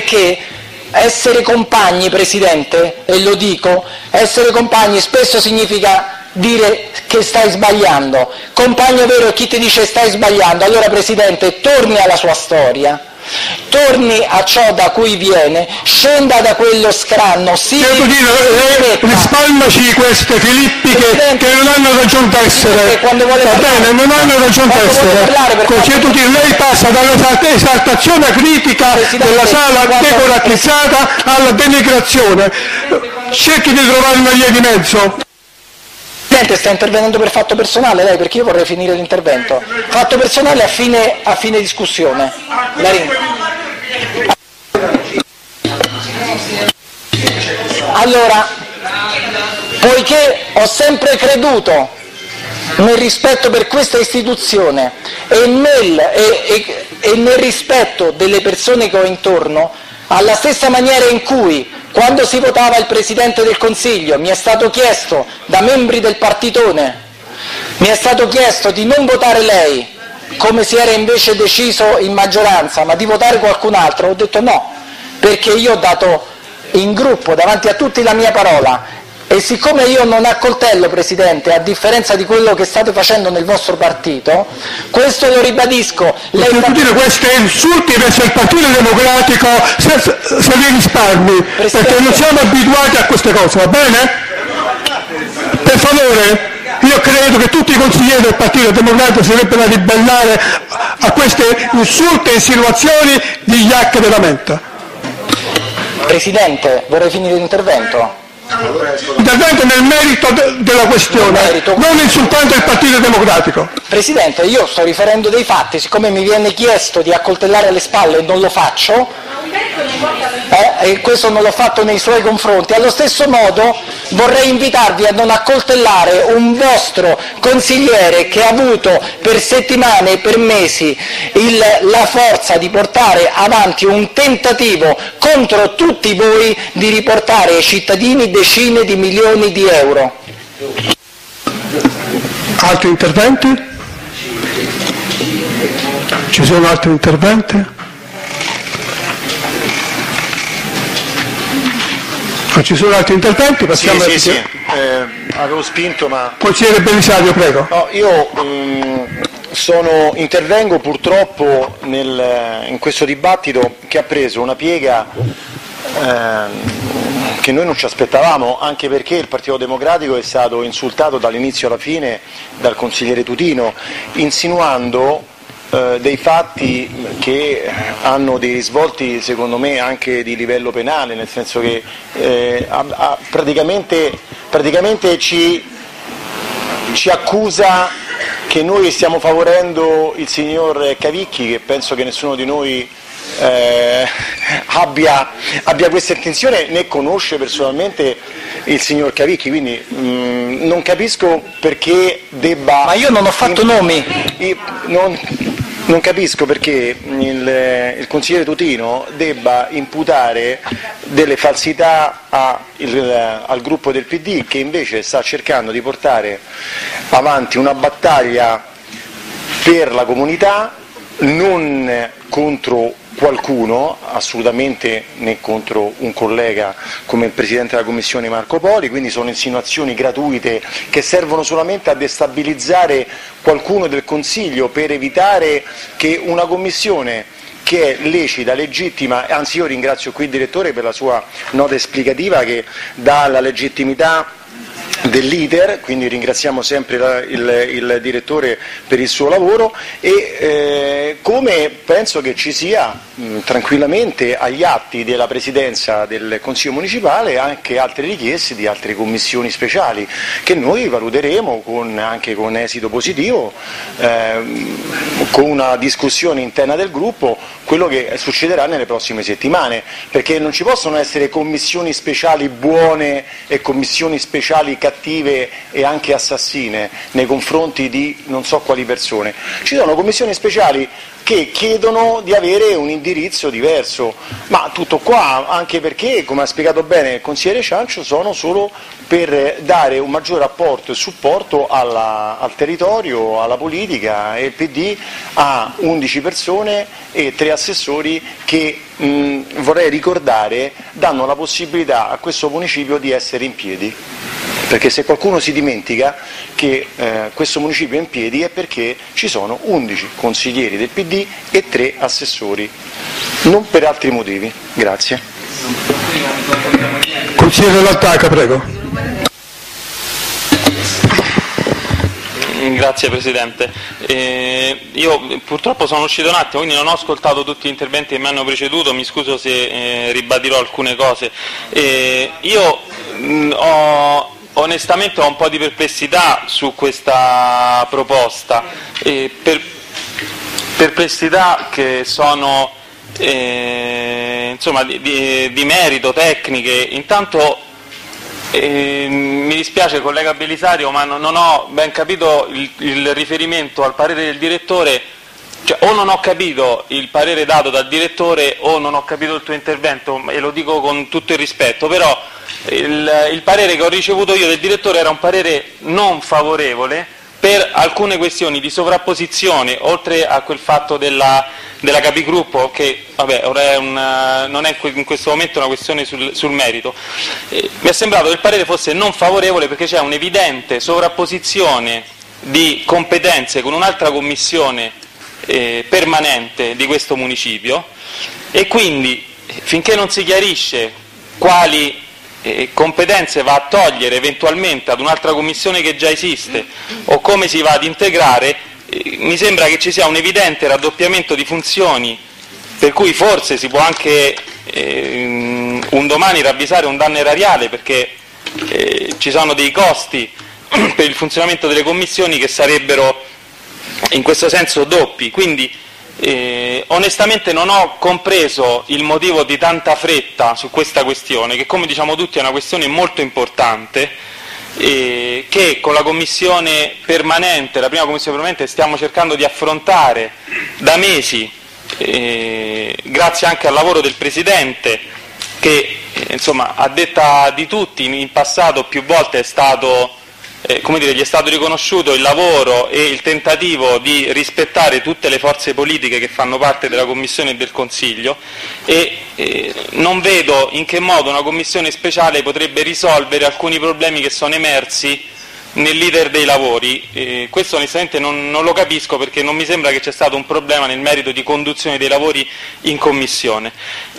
essere compagni, Presidente, e lo dico, essere compagni spesso significa dire che stai sbagliando. Compagno vero è chi ti dice stai sbagliando. Allora, Presidente, torni alla sua storia, torni a ciò da cui viene, scenda da quello scranno, risparmiaci queste Filippi che non hanno ragione d'essere. Non hanno ragione d'essere. Lei passa dall'esaltazione critica della sala decoratizzata alla denigrazione. Cerchi di trovare una via di mezzo. Presidente, sta intervenendo per fatto personale lei, perché io vorrei finire l'intervento. Fatto personale a fine discussione. La ringrazio. Allora, poiché ho sempre creduto nel rispetto per questa istituzione e nel rispetto delle persone che ho intorno, alla stessa maniera in cui quando si votava il Presidente del Consiglio mi è stato chiesto da membri del partitone, mi è stato chiesto di non votare lei, come si era invece deciso in maggioranza, ma di votare qualcun altro, ho detto no, perché io ho dato in gruppo davanti a tutti la mia parola. E siccome io non accoltello, Presidente, a differenza di quello che state facendo nel vostro partito, questo lo ribadisco. Lei dire questi insulti verso il Partito Democratico se li risparmi, perché non siamo abituati a queste cose, va bene? Per favore, io credo che tutti i consiglieri del Partito Democratico si debbano ribellare a queste insulti e insinuazioni di Iac della Menta. Presidente, vorrei finire l'intervento. Intervento nel merito della questione, non insultando il Partito Democratico. Presidente, io sto riferendo dei fatti, siccome mi viene chiesto di accoltellare alle spalle e non lo faccio, e questo non l'ho fatto nei suoi confronti, allo stesso modo vorrei invitarvi a non accoltellare un vostro consigliere che ha avuto per settimane e per mesi la forza di portare avanti un tentativo contro tutti voi di riportare ai cittadini decine di milioni di euro. Altri interventi? Ci sono altri interventi? Non ci sono altri interventi? Passiamo sì. Avevo spinto ma... Consigliere Belisario, prego. No, io intervengo purtroppo in questo dibattito che ha preso una piega che noi non ci aspettavamo, anche perché il Partito Democratico è stato insultato dall'inizio alla fine dal consigliere Tutino, insinuando dei fatti che hanno dei risvolti secondo me anche di livello penale, nel senso che praticamente ci accusa che noi stiamo favorendo il signor Cavicchi, che penso che nessuno di noi abbia questa intenzione né conosce personalmente il signor Cavicchi, quindi non capisco perché debba... Ma io non ho fatto nomi! Non capisco perché il consigliere Tutino debba imputare delle falsità al gruppo del PD, che invece sta cercando di portare avanti una battaglia per la comunità, non contro qualcuno, assolutamente, né contro un collega come il Presidente della Commissione Marco Poli, quindi sono insinuazioni gratuite che servono solamente a destabilizzare qualcuno del Consiglio per evitare che una Commissione che è lecita, legittima, anzi io ringrazio qui il Direttore per la sua nota esplicativa che dà la legittimità dell'iter, quindi ringraziamo sempre il Direttore per il suo lavoro e come penso che ci sia tranquillamente agli atti della Presidenza del Consiglio Municipale anche altre richieste di altre commissioni speciali che noi valuteremo anche con esito positivo, con una discussione interna del gruppo, quello che succederà nelle prossime settimane, perché non ci possono essere commissioni speciali buone e commissioni speciali cattive e anche assassine nei confronti di non so quali persone. Ci sono commissioni speciali che chiedono di avere un indirizzo diverso, ma tutto qua, anche perché, come ha spiegato bene il consigliere Ciancio, sono solo per dare un maggiore apporto e supporto al territorio, alla politica, e il PD ha 11 persone e 3 assessori che vorrei ricordare danno la possibilità a questo municipio di essere in piedi. Perché se qualcuno si dimentica che questo municipio è in piedi è perché ci sono 11 consiglieri del PD e 3 assessori, non per altri motivi. Grazie. Consigliere Lattaca, prego. Grazie Presidente. Io purtroppo sono uscito un attimo, quindi non ho ascoltato tutti gli interventi che mi hanno preceduto, mi scuso se ribadirò alcune cose. Onestamente ho un po' di perplessità su questa proposta, perplessità che sono insomma, di merito, tecniche. Intanto Mi dispiace collega Belisario, ma non ho ben capito il riferimento al parere del direttore, cioè o non ho capito il parere dato dal direttore o non ho capito il tuo intervento, e lo dico con tutto il rispetto, però il parere che ho ricevuto io del direttore era un parere non favorevole per alcune questioni di sovrapposizione, oltre a quel fatto della capigruppo, che vabbè, ora non è in questo momento una questione sul merito. Mi è sembrato che il parere fosse non favorevole perché c'è un'evidente sovrapposizione di competenze con un'altra commissione permanente di questo municipio, e quindi finché non si chiarisce quali competenze va a togliere eventualmente ad un'altra commissione che già esiste o come si va ad integrare, mi sembra che ci sia un evidente raddoppiamento di funzioni, per cui forse si può anche un domani ravvisare un danno erariale, perché ci sono dei costi per il funzionamento delle commissioni che sarebbero in questo senso doppi. Quindi onestamente non ho compreso il motivo di tanta fretta su questa questione, che come diciamo tutti è una questione molto importante, che con la commissione permanente, la prima commissione permanente, stiamo cercando di affrontare da mesi, grazie anche al lavoro del Presidente, che insomma, a detta di tutti in passato più volte è stato gli è stato riconosciuto il lavoro e il tentativo di rispettare tutte le forze politiche che fanno parte della Commissione e del Consiglio, e non vedo in che modo una Commissione speciale potrebbe risolvere alcuni problemi che sono emersi nell'iter dei lavori. Questo onestamente non lo capisco, perché non mi sembra che c'è stato un problema nel merito di conduzione dei lavori in Commissione.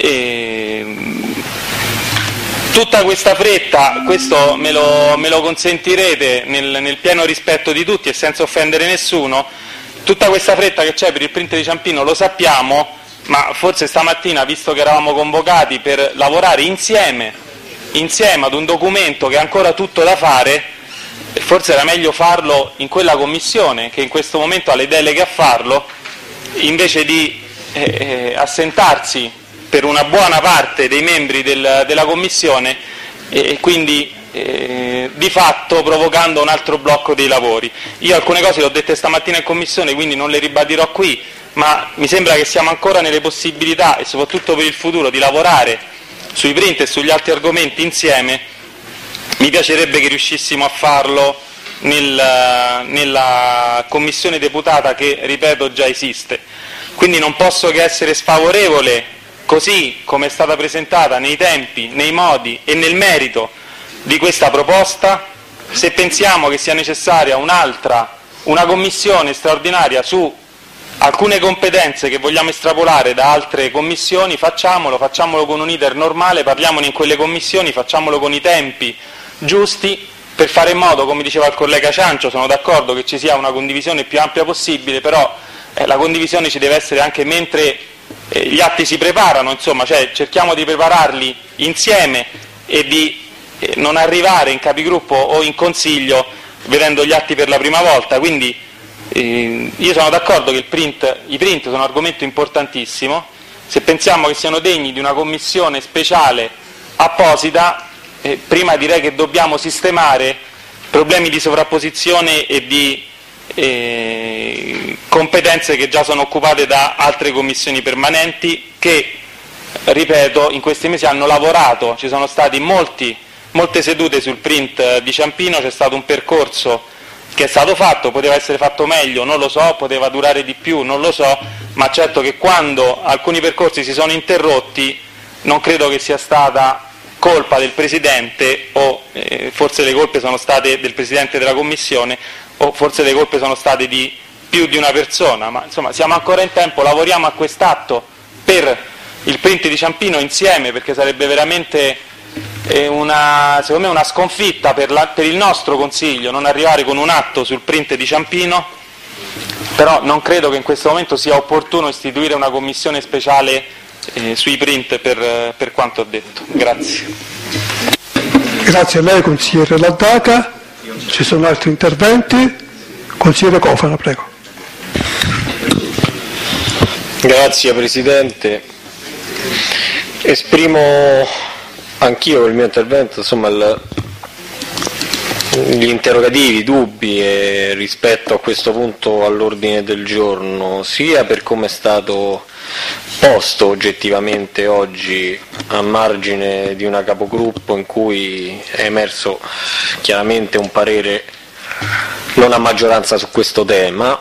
Tutta questa fretta, questo me lo consentirete nel pieno rispetto di tutti e senza offendere nessuno, tutta questa fretta che c'è per il print di Ciampino lo sappiamo, ma forse stamattina, visto che eravamo convocati per lavorare insieme ad un documento che è ancora tutto da fare, forse era meglio farlo in quella commissione che in questo momento ha le deleghe a farlo, invece di assentarsi per una buona parte dei membri della Commissione, e quindi di fatto provocando un altro blocco dei lavori. Io alcune cose le ho dette stamattina in Commissione, quindi non le ribadirò qui, ma mi sembra che siamo ancora nelle possibilità, e soprattutto per il futuro, di lavorare sui print e sugli altri argomenti insieme. Mi piacerebbe che riuscissimo a farlo nella Commissione deputata che, ripeto, già esiste. Quindi non posso che essere sfavorevole, così come è stata presentata, nei tempi, nei modi e nel merito di questa proposta. Se pensiamo che sia necessaria una commissione straordinaria su alcune competenze che vogliamo estrapolare da altre commissioni, facciamolo con un iter normale, parliamone in quelle commissioni, facciamolo con i tempi giusti, per fare in modo, come diceva il collega Ciancio, sono d'accordo che ci sia una condivisione più ampia possibile, però la condivisione ci deve essere anche mentre gli atti si preparano, insomma, cioè cerchiamo di prepararli insieme e di non arrivare in capigruppo o in consiglio vedendo gli atti per la prima volta. Quindi io sono d'accordo che i print sono un argomento importantissimo. Se pensiamo che siano degni di una commissione speciale apposita, prima direi che dobbiamo sistemare problemi di sovrapposizione e di competenze che già sono occupate da altre commissioni permanenti che, ripeto, in questi mesi hanno lavorato. Ci sono stati molte sedute sul print di Ciampino, c'è stato un percorso che è stato fatto, poteva essere fatto meglio, non lo so, poteva durare di più, non lo so, ma certo che quando alcuni percorsi si sono interrotti non credo che sia stata colpa del Presidente, o forse le colpe sono state del Presidente della Commissione, o forse le colpe sono state di più di una persona, ma insomma siamo ancora in tempo, lavoriamo a quest'atto per il print di Ciampino insieme, perché sarebbe veramente secondo me una sconfitta per il nostro Consiglio non arrivare con un atto sul print di Ciampino, però non credo che in questo momento sia opportuno istituire una commissione speciale sui print per quanto ho detto. Grazie. Grazie a lei, consigliere Laddaca. Ci sono altri interventi? Consigliere Cofano, prego. Grazie Presidente. Esprimo anch'io il mio intervento, insomma, gli interrogativi, i dubbi rispetto a questo punto all'ordine del giorno, sia per come è stato posto oggettivamente oggi a margine di una capogruppo in cui è emerso chiaramente un parere non a maggioranza su questo tema,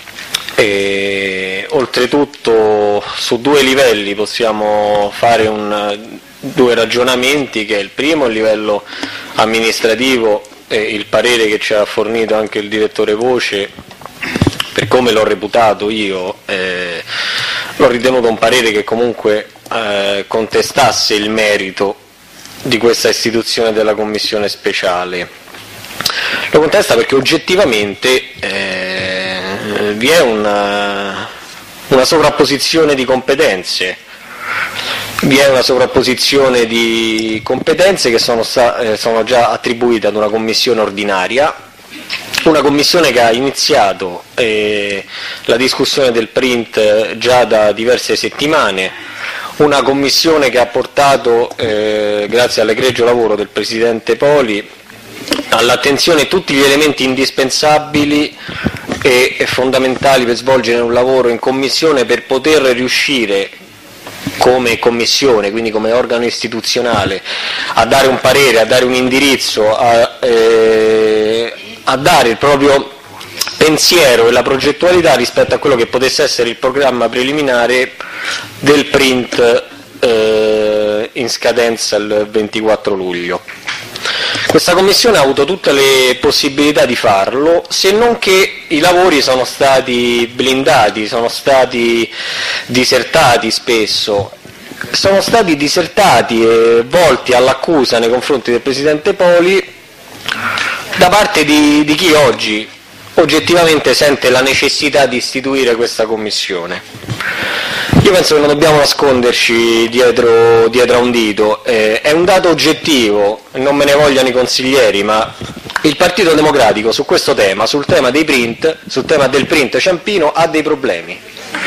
e oltretutto su due livelli possiamo fare due ragionamenti, che è il primo, il livello amministrativo, e il parere che ci ha fornito anche il direttore Voce, per come l'ho reputato io, l'ho ritenuto un parere che comunque contestasse il merito di questa istituzione della commissione speciale. Lo contesta perché oggettivamente vi è una sovrapposizione di competenze. Vi è una sovrapposizione di competenze che sono già attribuite ad una commissione ordinaria, una commissione che ha iniziato la discussione del print già da diverse settimane, una commissione che ha portato, grazie all'egregio lavoro del Presidente Poli, all'attenzione tutti gli elementi indispensabili e fondamentali per svolgere un lavoro in commissione, per poter riuscire come commissione, quindi come organo istituzionale, a dare un parere, a dare un indirizzo, a dare il proprio pensiero e la progettualità rispetto a quello che potesse essere il programma preliminare del print in scadenza il 24 luglio. Questa commissione ha avuto tutte le possibilità di farlo, se non che i lavori sono stati blindati, sono stati disertati spesso, sono stati disertati e volti all'accusa nei confronti del Presidente Poli da parte di chi oggi oggettivamente sente la necessità di istituire questa commissione. Io penso che non dobbiamo nasconderci dietro a un dito, è un dato oggettivo, non me ne vogliano i consiglieri, ma il Partito Democratico su questo tema, sul tema dei print, sul tema del print Ciampino, ha dei problemi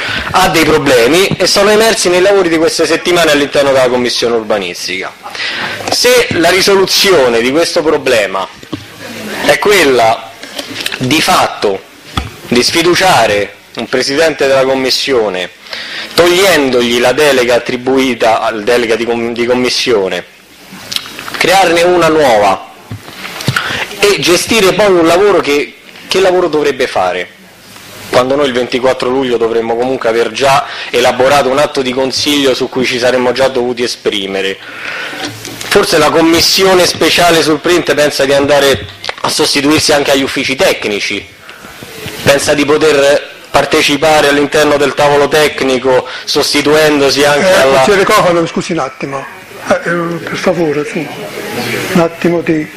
e sono emersi nei lavori di queste settimane all'interno della Commissione urbanistica. Se la risoluzione di questo problema è quella di fatto di sfiduciare un Presidente della Commissione, togliendogli la delega attribuita alla delega di Commissione, crearne una nuova e gestire poi un lavoro che lavoro dovrebbe fare? Quando noi il 24 luglio dovremmo comunque aver già elaborato un atto di consiglio su cui ci saremmo già dovuti esprimere. Forse la commissione speciale sul print pensa di andare a sostituirsi anche agli uffici tecnici, pensa di poter partecipare all'interno del tavolo tecnico sostituendosi anche alla... Consigliere Cofano, scusi un attimo, per favore, sì. Un attimo di...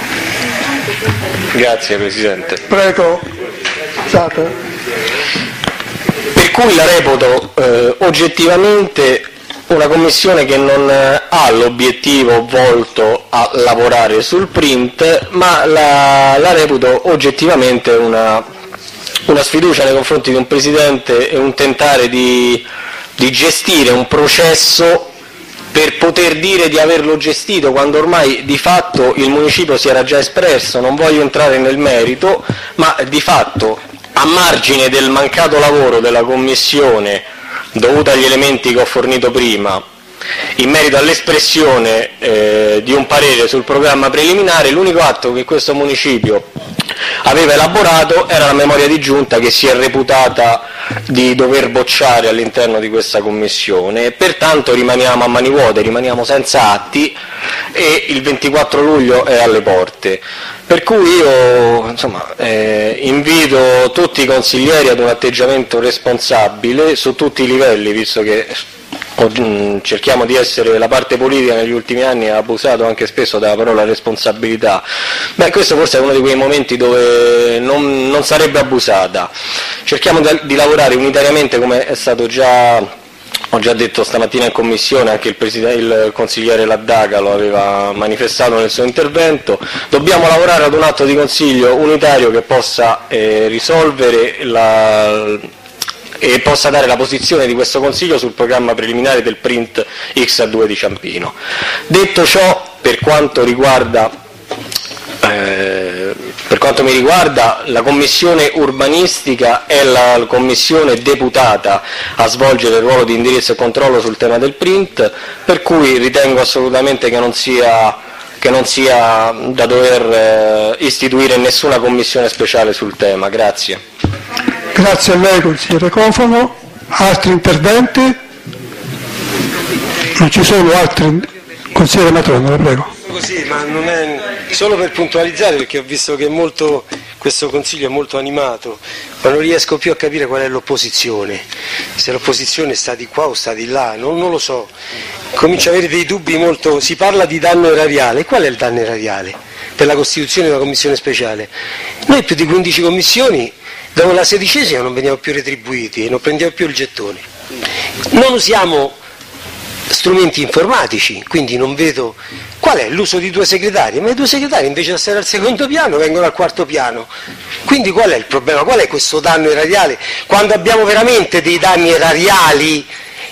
Grazie Presidente. Prego, scusate. Per cui la reputo oggettivamente una commissione che non ha l'obiettivo volto a lavorare sul print, ma la reputo oggettivamente una sfiducia nei confronti di un Presidente e un tentare di gestire un processo per poter dire di averlo gestito, quando ormai di fatto il municipio si era già espresso. Non voglio entrare nel merito, ma di fatto, a margine del mancato lavoro della Commissione dovuto agli elementi che ho fornito prima, in merito all'espressione di un parere sul programma preliminare, l'unico atto che questo municipio aveva elaborato era la memoria di giunta, che si è reputata di dover bocciare all'interno di questa commissione, e pertanto rimaniamo a mani vuote, rimaniamo senza atti e il 24 luglio è alle porte. Per cui io invito tutti i consiglieri ad un atteggiamento responsabile su tutti i livelli, visto che cerchiamo di essere, la parte politica negli ultimi anni ha abusato anche spesso della parola responsabilità. Questo forse è uno di quei momenti dove non sarebbe abusata. Cerchiamo di lavorare unitariamente, come ho già detto stamattina in commissione, anche il consigliere Laddaca lo aveva manifestato nel suo intervento. Dobbiamo lavorare ad un atto di consiglio unitario che possa risolvere e possa dare la posizione di questo Consiglio sul programma preliminare del print X2 di Ciampino. Detto ciò, per quanto riguarda Per quanto mi riguarda, la commissione urbanistica è la commissione deputata a svolgere il ruolo di indirizzo e controllo sul tema del print, per cui ritengo assolutamente che non sia da dover istituire nessuna commissione speciale sul tema. Grazie. Grazie a lei, consigliere Cofano. Altri interventi? Non ci sono altri? Consigliere Matrona, la prego. Così, ma non è solo per puntualizzare, perché ho visto che questo Consiglio è molto animato, ma non riesco più a capire qual è l'opposizione, se l'opposizione sta di qua o sta di là, non lo so, comincio ad avere dei dubbi molto. Si parla di danno erariale, qual è il danno erariale per la costituzione di una commissione speciale? Noi più di 15 commissioni, dopo la 16ª non veniamo più retribuiti e non prendiamo più il gettone, non usiamo strumenti informatici, quindi non vedo qual è l'uso di 2 segretari, ma i 2 segretari invece di stare al secondo piano vengono al quarto piano, quindi qual è il problema, qual è questo danno erariale, quando abbiamo veramente dei danni erariali,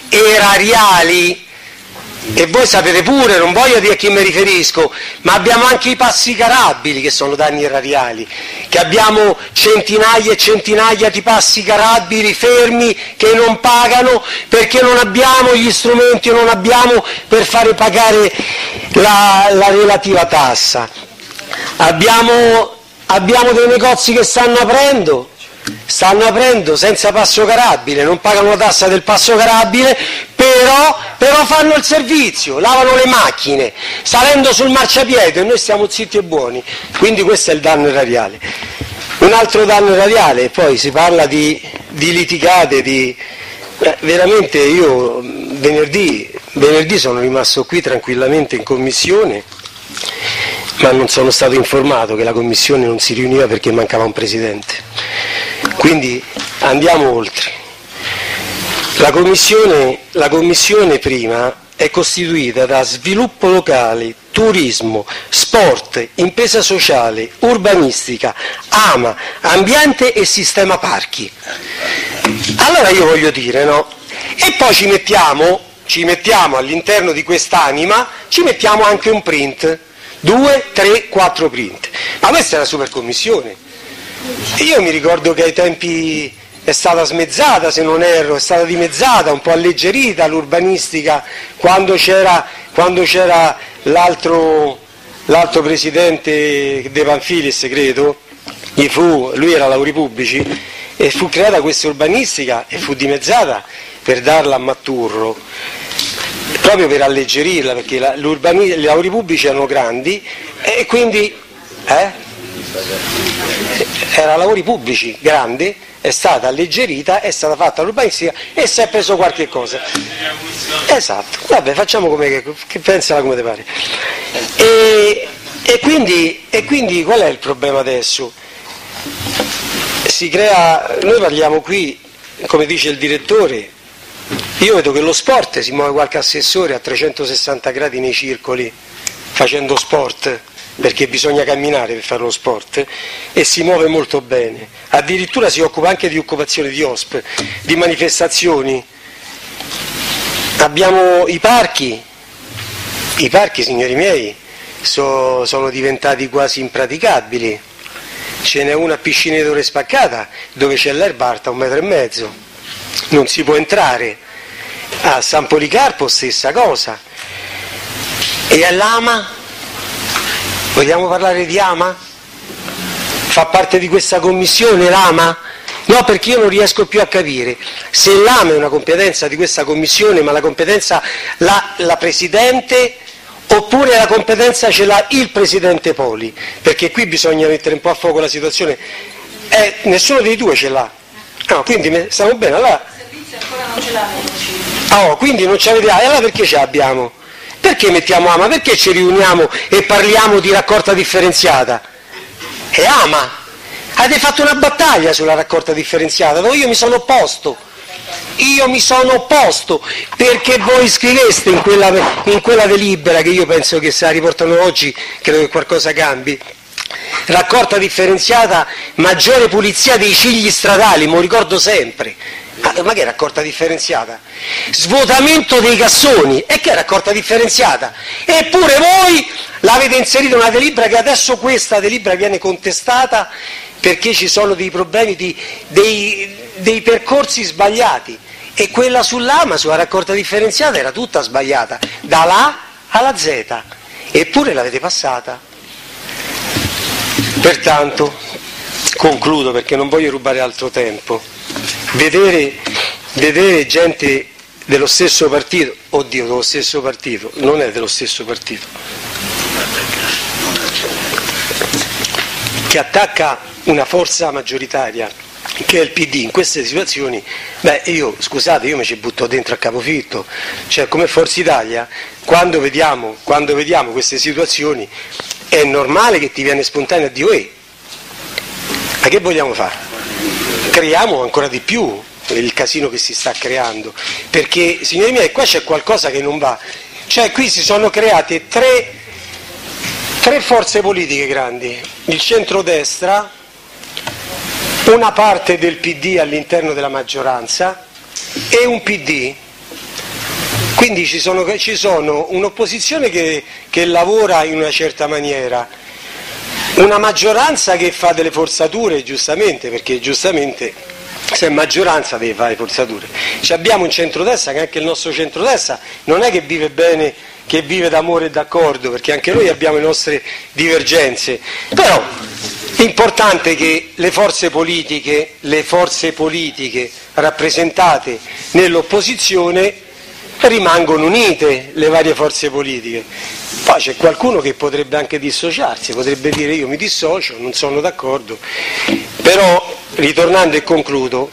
e voi sapete pure, non voglio dire a chi mi riferisco, ma abbiamo anche i passi carabili che sono danni erariali, che abbiamo centinaia e centinaia di passi carabili fermi che non pagano perché non abbiamo gli strumenti, non abbiamo per fare pagare la relativa tassa. Abbiamo dei negozi che stanno aprendo senza passo carabile, non pagano la tassa del passo carabile, però fanno il servizio, lavano le macchine, salendo sul marciapiede, e noi stiamo zitti e buoni, quindi questo è il danno erariale. Un altro danno erariale, poi si parla di litigate, veramente io venerdì sono rimasto qui tranquillamente in commissione, ma non sono stato informato che la commissione non si riuniva perché mancava un presidente. Quindi andiamo oltre. La commissione prima è costituita da sviluppo locale, turismo, sport, impresa sociale, urbanistica, AMA, ambiente e sistema parchi. Allora io voglio dire, no? E poi ci mettiamo all'interno di quest'anima, ci mettiamo anche un print, 2, 3, 4 print. Ma questa è la super commissione. Io mi ricordo che ai tempi è stata smezzata, se non erro, è stata dimezzata, un po' alleggerita l'urbanistica quando c'era l'altro presidente De Panfilis, credo, lui era Lavori Pubblici, e fu creata questa urbanistica e fu dimezzata per darla a Matturro, proprio per alleggerirla, perché i lavori pubblici erano grandi e quindi era lavori pubblici grandi, è stata alleggerita, è stata fatta l'urbanistica e si è preso qualche cosa. Esatto, vabbè, facciamo che pensala come te pare. E quindi qual è il problema adesso? Noi parliamo qui, come dice il direttore, io vedo che lo sport, si muove qualche assessore a 360 gradi nei circoli facendo sport, perché bisogna camminare per fare lo sport, e si muove molto bene, addirittura si occupa anche di occupazione di OSP, di manifestazioni. Abbiamo i parchi, signori miei, sono diventati quasi impraticabili, ce n'è una a Piscinetore Spaccata dove c'è l'erba alta 1,5 metri, non si può entrare. A San Policarpo stessa cosa. E all'Ama? Vogliamo parlare di AMA? Fa parte di questa commissione l'AMA? No, perché io non riesco più a capire se l'AMA è una competenza di questa commissione, ma la competenza la Presidente, oppure la competenza ce l'ha il Presidente Poli, perché qui bisogna mettere un po' a fuoco la situazione. Nessuno dei due ce l'ha. No, quindi stiamo bene, allora. Il servizio ancora non ce l'ha. Quindi non ce l'avete, allora perché ce l'abbiamo? Perché mettiamo AMA? Perché ci riuniamo e parliamo di raccolta differenziata? È AMA. Avete fatto una battaglia sulla raccolta differenziata dove io mi sono opposto perché voi scriveste in quella delibera, che io penso che se la riportano oggi credo che qualcosa cambi. Raccolta differenziata, maggiore pulizia dei cigli stradali, me lo ricordo sempre. ma che raccolta differenziata? Svuotamento dei cassoni, e che raccolta differenziata? Eppure voi l'avete inserita una delibera che adesso questa delibera viene contestata perché ci sono dei problemi, dei percorsi sbagliati, e quella sull'AMA, sulla raccolta differenziata, era tutta sbagliata, dall'A alla Z, eppure l'avete passata. Pertanto, concludo perché non voglio rubare altro tempo, vedere gente dello stesso partito, oddio, dello stesso partito, non è dello stesso partito, che attacca una forza maggioritaria che è il PD in queste situazioni, io mi ci butto dentro a capofitto, cioè come Forza Italia quando vediamo queste situazioni è normale che ti viene spontaneo a dire ma che vogliamo fare? Creiamo ancora di più il casino che si sta creando, perché signori miei qua c'è qualcosa che non va, cioè qui si sono create tre forze politiche grandi, il centrodestra, una parte del PD all'interno della maggioranza e un PD, quindi ci sono un'opposizione che lavora in una certa maniera, una maggioranza che fa delle forzature, giustamente, perché giustamente se è maggioranza deve fare forzature, abbiamo un centrodestra che anche il nostro centrodestra non è che vive bene, che vive d'amore e d'accordo, perché anche noi abbiamo le nostre divergenze, però è importante che le forze politiche rappresentate nell'opposizione rimangono unite, le varie forze politiche. Poi c'è qualcuno che potrebbe anche dissociarsi, potrebbe dire io mi dissocio, non sono d'accordo, però ritornando e concludo,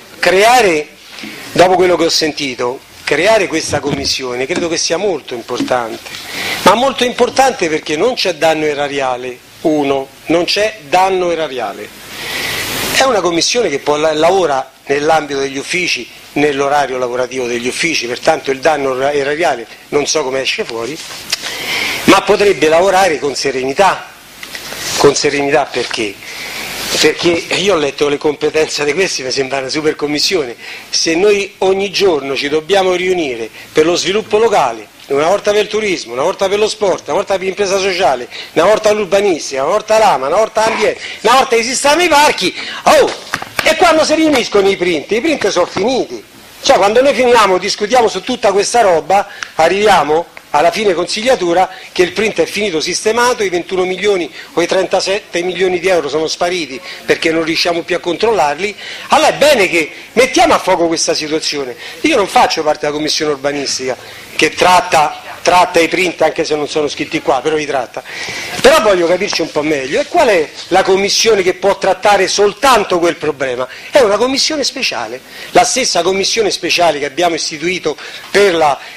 dopo quello che ho sentito, creare questa commissione credo che sia molto importante, ma molto importante perché non c'è danno erariale. Non c'è danno erariale. È una commissione che lavora nell'ambito degli uffici, nell'orario lavorativo degli uffici, pertanto il danno erariale non so come esce fuori, ma potrebbe lavorare con serenità. Con serenità perché? Perché io ho letto le competenze di questi, mi sembra una super commissione. Se noi ogni giorno ci dobbiamo riunire per lo sviluppo locale, una volta per il turismo, una volta per lo sport, una volta per l'impresa sociale, una volta l'urbanistica, una volta l'AMA, una volta l'ambiente, una volta i sistemi parchi, e quando si riuniscono i print sono finiti. Cioè quando noi finiamo, discutiamo su tutta questa roba, arriviamo alla fine consigliatura che il print è finito sistemato, i 21 milioni o i 37 milioni di euro sono spariti perché non riusciamo più a controllarli. Allora è bene che mettiamo a fuoco questa situazione. Io non faccio parte della commissione urbanistica che tratta i print, anche se non sono scritti qua, però li tratta. Però voglio capirci un po' meglio. E qual è la commissione che può trattare soltanto quel problema? È una commissione speciale, la stessa commissione speciale che abbiamo istituito per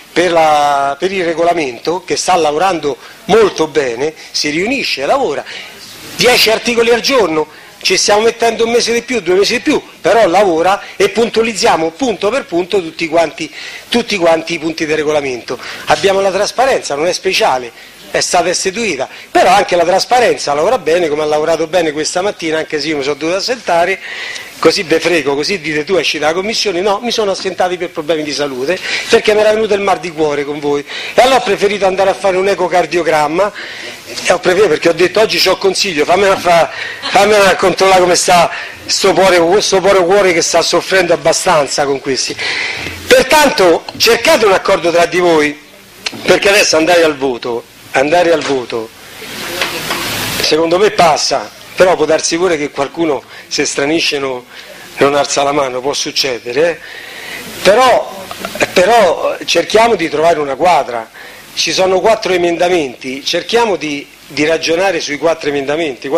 il regolamento, che sta lavorando molto bene, si riunisce, lavora, 10 articoli al giorno, ci stiamo mettendo un mese di più, 2 mesi di più, però lavora e puntualizziamo punto per punto tutti quanti i punti del regolamento. Abbiamo la trasparenza, non è speciale, è stata istituita, però anche la trasparenza lavora bene, come ha lavorato bene questa mattina, anche se io mi sono dovuto assentare, così ve frego, così dite tu esci dalla commissione, no, mi sono assentato per problemi di salute, perché mi era venuto il mal di cuore con voi, e allora ho preferito andare a fare un ecocardiogramma, perché ho detto oggi c'ho consiglio, fammi a controllare come sta questo povero cuore che sta soffrendo abbastanza con questi. Pertanto cercate un accordo tra di voi, perché adesso andare al voto secondo me passa, però può darsi pure che qualcuno se stranisce non alza la mano, può succedere, però cerchiamo di trovare una quadra. Ci sono 4 emendamenti, cerchiamo di ragionare sui 4 emendamenti.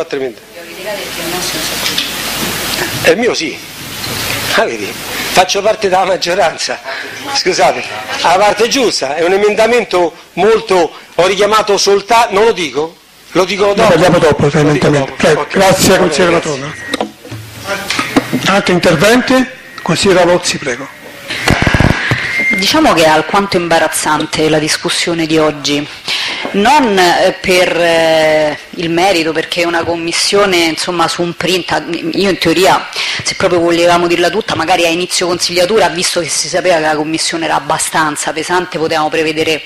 È il mio sì, vedi, faccio parte della maggioranza, scusate, la parte giusta, è un emendamento molto, ho richiamato soltanto, non lo dico? Lo dico dopo? Lo parliamo dopo, prego. Okay. Grazie, consigliere Matrona. Altri interventi? Consigliere Lozzi, prego. Diciamo che è alquanto imbarazzante la discussione di oggi, non per il merito, perché una commissione insomma su un print, io in teoria, se proprio volevamo dirla tutta, magari a inizio consigliatura, visto che si sapeva che la commissione era abbastanza pesante, potevamo prevedere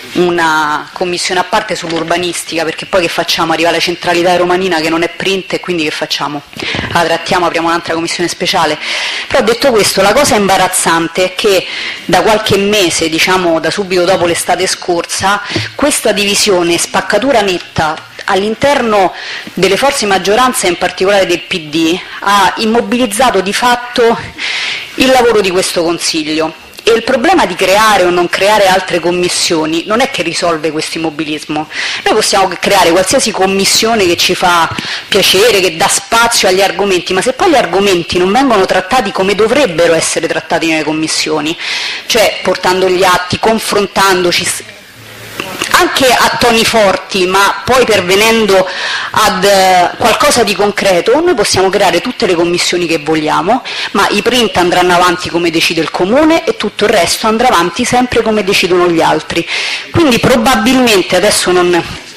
una commissione a parte sull'urbanistica, perché poi che facciamo? Arriva la centralità romanina che non è print e quindi che facciamo? La trattiamo, apriamo un'altra commissione speciale. Però detto questo, la cosa imbarazzante è che da qualche mese, diciamo da subito dopo l'estate scorsa, questa divisione, spaccatura netta all'interno delle forze di maggioranza, in particolare del PD, ha immobilizzato di fatto il lavoro di questo Consiglio. E il problema di creare o non creare altre commissioni non è che risolve questo immobilismo. Noi possiamo creare qualsiasi commissione che ci fa piacere, che dà spazio agli argomenti, ma se poi gli argomenti non vengono trattati come dovrebbero essere trattati nelle commissioni, cioè portando gli atti, confrontandoci, anche a toni forti, ma poi pervenendo ad qualcosa di concreto, noi possiamo creare tutte le commissioni che vogliamo, ma i print andranno avanti come decide il Comune e tutto il resto andrà avanti sempre come decidono gli altri. Quindi probabilmente, adesso non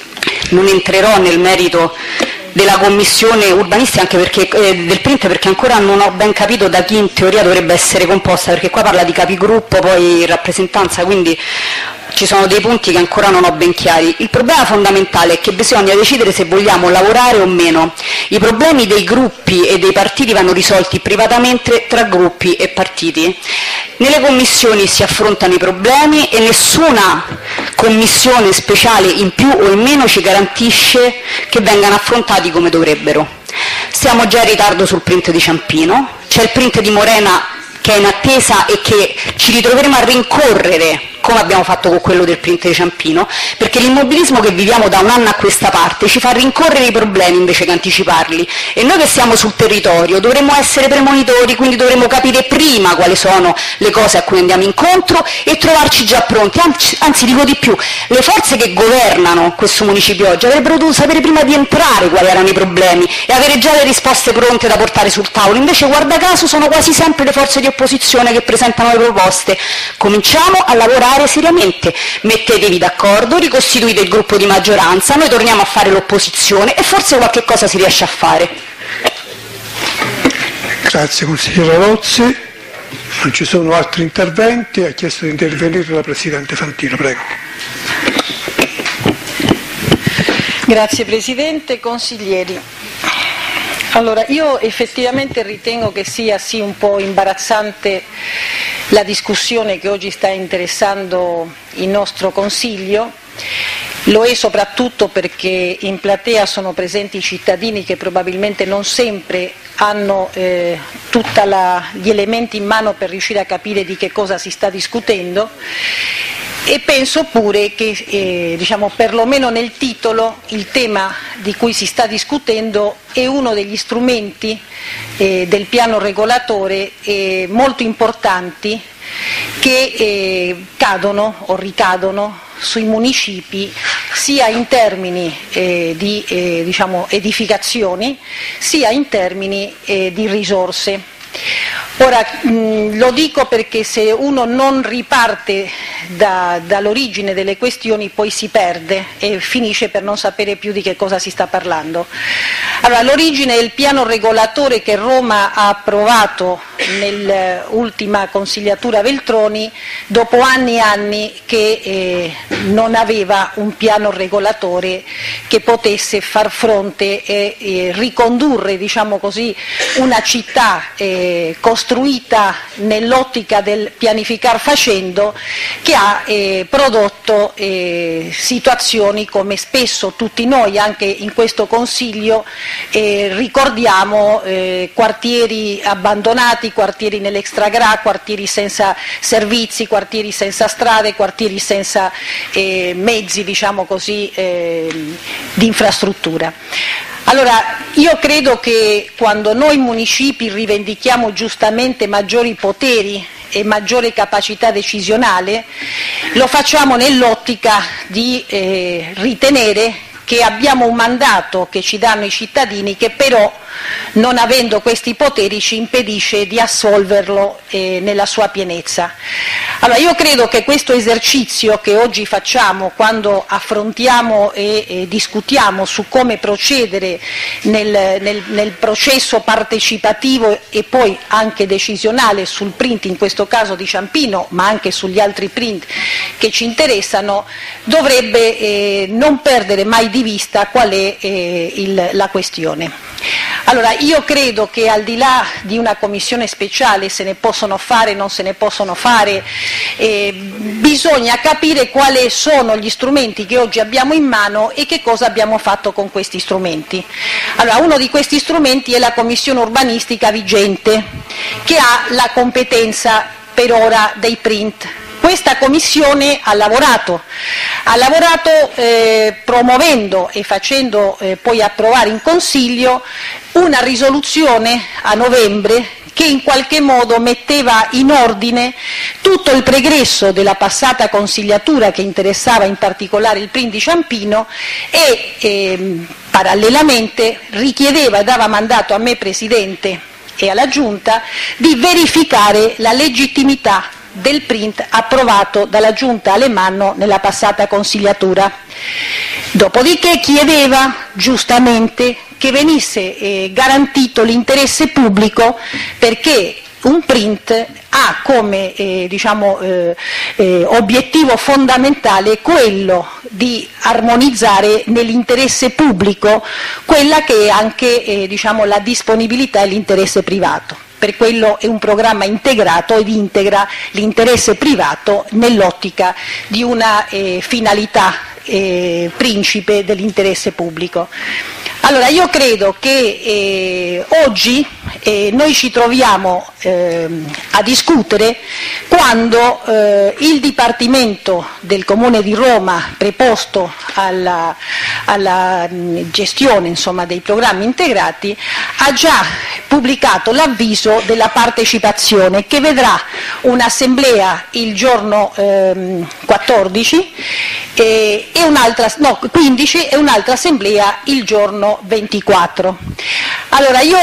entrerò nel merito della commissione urbanistica, anche perché, del print, perché ancora non ho ben capito da chi in teoria dovrebbe essere composta, perché qua parla di capigruppo, poi rappresentanza, quindi ci sono dei punti che ancora non ho ben chiari. Il problema fondamentale è che bisogna decidere se vogliamo lavorare o meno. I problemi dei gruppi e dei partiti vanno risolti privatamente tra gruppi e partiti. Nelle commissioni si affrontano i problemi e nessuna commissione speciale in più o in meno ci garantisce che vengano affrontati come dovrebbero. Siamo già in ritardo sul print di Ciampino, c'è il print di Morena che è in attesa e che ci ritroveremo a rincorrere come abbiamo fatto con quello del print di Ciampino, perché l'immobilismo che viviamo da un anno a questa parte ci fa rincorrere i problemi invece che anticiparli, e noi che siamo sul territorio dovremmo essere premonitori, quindi dovremmo capire prima quali sono le cose a cui andiamo incontro e trovarci già pronti, anzi dico di più, le forze che governano questo municipio oggi avrebbero dovuto sapere prima di entrare quali erano i problemi e avere già le risposte pronte da portare sul tavolo, invece guarda caso sono quasi sempre le forze di opposizione che presentano le proposte. Cominciamo a lavorare seriamente, mettetevi d'accordo, ricostituite il gruppo di maggioranza, noi torniamo a fare l'opposizione e forse qualche cosa si riesce a fare. Grazie consigliera Rozzi, non ci sono altri interventi, ha chiesto di intervenire la Presidente Fantino, prego. Grazie Presidente, consiglieri. Allora, io effettivamente ritengo che sia sì un po' imbarazzante la discussione che oggi sta interessando il nostro Consiglio, lo è soprattutto perché in platea sono presenti cittadini che probabilmente non sempre hanno tutti gli elementi in mano per riuscire a capire di che cosa si sta discutendo. E penso pure che perlomeno nel titolo il tema di cui si sta discutendo è uno degli strumenti del piano regolatore molto importanti che cadono o ricadono sui municipi sia in termini di edificazioni sia in termini di risorse. Ora, lo dico perché se uno non riparte dall'origine delle questioni poi si perde e finisce per non sapere più di che cosa si sta parlando. Allora, l'origine è il piano regolatore che Roma ha approvato nell'ultima consigliatura Veltroni dopo anni e anni che non aveva un piano regolatore che potesse far fronte e ricondurre, diciamo così, una città costruita nell'ottica del pianificar facendo, che ha prodotto situazioni come spesso tutti noi anche in questo Consiglio ricordiamo, quartieri abbandonati, quartieri nell'extragrà, quartieri senza servizi, quartieri senza strade, quartieri senza mezzi, diciamo così, di infrastruttura. Allora, io credo che quando noi municipi rivendichiamo giustamente maggiori poteri e maggiore capacità decisionale, lo facciamo nell'ottica di ritenere che abbiamo un mandato che ci danno i cittadini che però non avendo questi poteri, ci impedisce di assolverlo nella sua pienezza. Allora, io credo che questo esercizio che oggi facciamo quando affrontiamo e discutiamo su come procedere nel processo partecipativo e poi anche decisionale sul print, in questo caso di Ciampino, ma anche sugli altri print che ci interessano, dovrebbe non perdere mai di vista qual è la questione. Allora, io credo che al di là di una commissione speciale, se ne possono fare, non se ne possono fare, bisogna capire quali sono gli strumenti che oggi abbiamo in mano e che cosa abbiamo fatto con questi strumenti. Allora, uno di questi strumenti è la commissione urbanistica vigente, che ha la competenza per ora dei print. Questa commissione ha lavorato promuovendo e facendo poi approvare in Consiglio una risoluzione a novembre che in qualche modo metteva in ordine tutto il pregresso della passata consigliatura che interessava in particolare il print di Ciampino e parallelamente richiedeva e dava mandato a me Presidente e alla Giunta di verificare la legittimità del print approvato dalla Giunta Alemanno nella passata consigliatura. Dopodiché chiedeva giustamente che venisse garantito l'interesse pubblico, perché un print ha come obiettivo fondamentale quello di armonizzare nell'interesse pubblico quella che è anche la disponibilità e l'interesse privato. Per quello è un programma integrato ed integra l'interesse privato nell'ottica di una finalità principe dell'interesse pubblico. Allora, io credo che oggi noi ci troviamo a discutere quando il Dipartimento del Comune di Roma, preposto alla gestione dei programmi integrati, ha già pubblicato l'avviso della partecipazione, che vedrà un'assemblea il giorno 15 e un'altra assemblea il giorno 24. Allora, io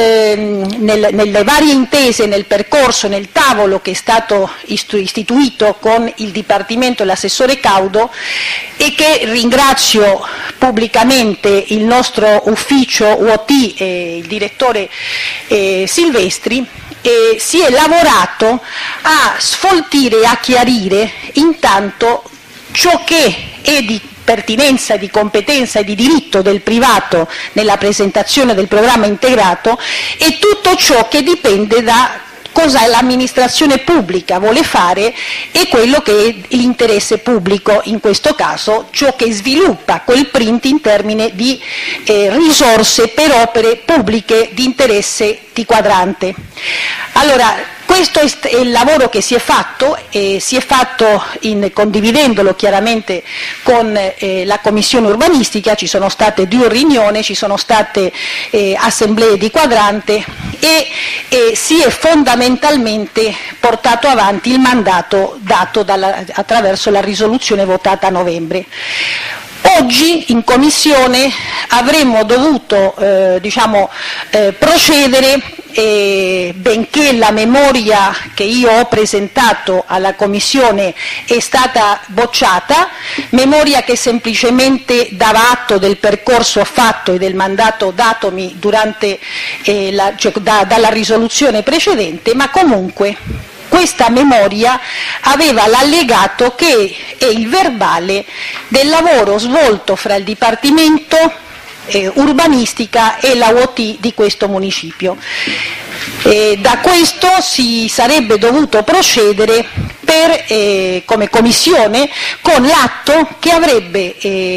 nelle varie intese, nel percorso, nel tavolo che è stato istituito con il Dipartimento e l'assessore Caudo, e che ringrazio pubblicamente il nostro ufficio UOT e il direttore Silvestri, si è lavorato a sfoltire e a chiarire intanto ciò che è di pertinenza, di competenza e di diritto del privato nella presentazione del programma integrato e tutto ciò che dipende da cosa l'amministrazione pubblica vuole fare e quello che è l'interesse pubblico, in questo caso ciò che sviluppa quel print in termini di risorse per opere pubbliche di interesse di quadrante. Allora, questo è il lavoro che si è fatto condividendolo chiaramente con la Commissione urbanistica. Ci sono state 2 riunioni, ci sono state assemblee di quadrante e si è fondamentalmente portato avanti il mandato dato attraverso la risoluzione votata a novembre. Oggi in Commissione avremmo dovuto procedere, benché la memoria che io ho presentato alla Commissione è stata bocciata, memoria che semplicemente dava atto del percorso fatto e del mandato datomi durante dalla risoluzione precedente, ma comunque questa memoria aveva l'allegato che è il verbale del lavoro svolto fra il Dipartimento urbanistica e la UOT di questo municipio. Da questo si sarebbe dovuto procedere come commissione con l'atto che avrebbe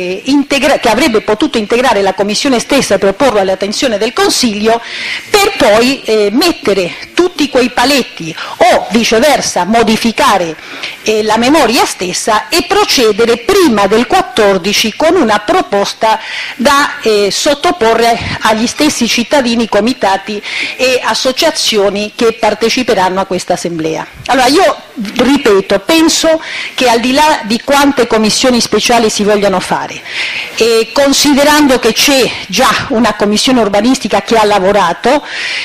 potuto integrare la commissione stessa e proporlo all'attenzione del Consiglio, per poi mettere tutti quei paletti o viceversa modificare la memoria stessa e procedere prima del 14 con una proposta da sottoporre agli stessi cittadini, comitati e associazioni associazioni che parteciperanno a questa assemblea. Allora io ripeto, penso che al di là di quante commissioni speciali si vogliano fare, e considerando che c'è già una commissione urbanistica che ha lavorato,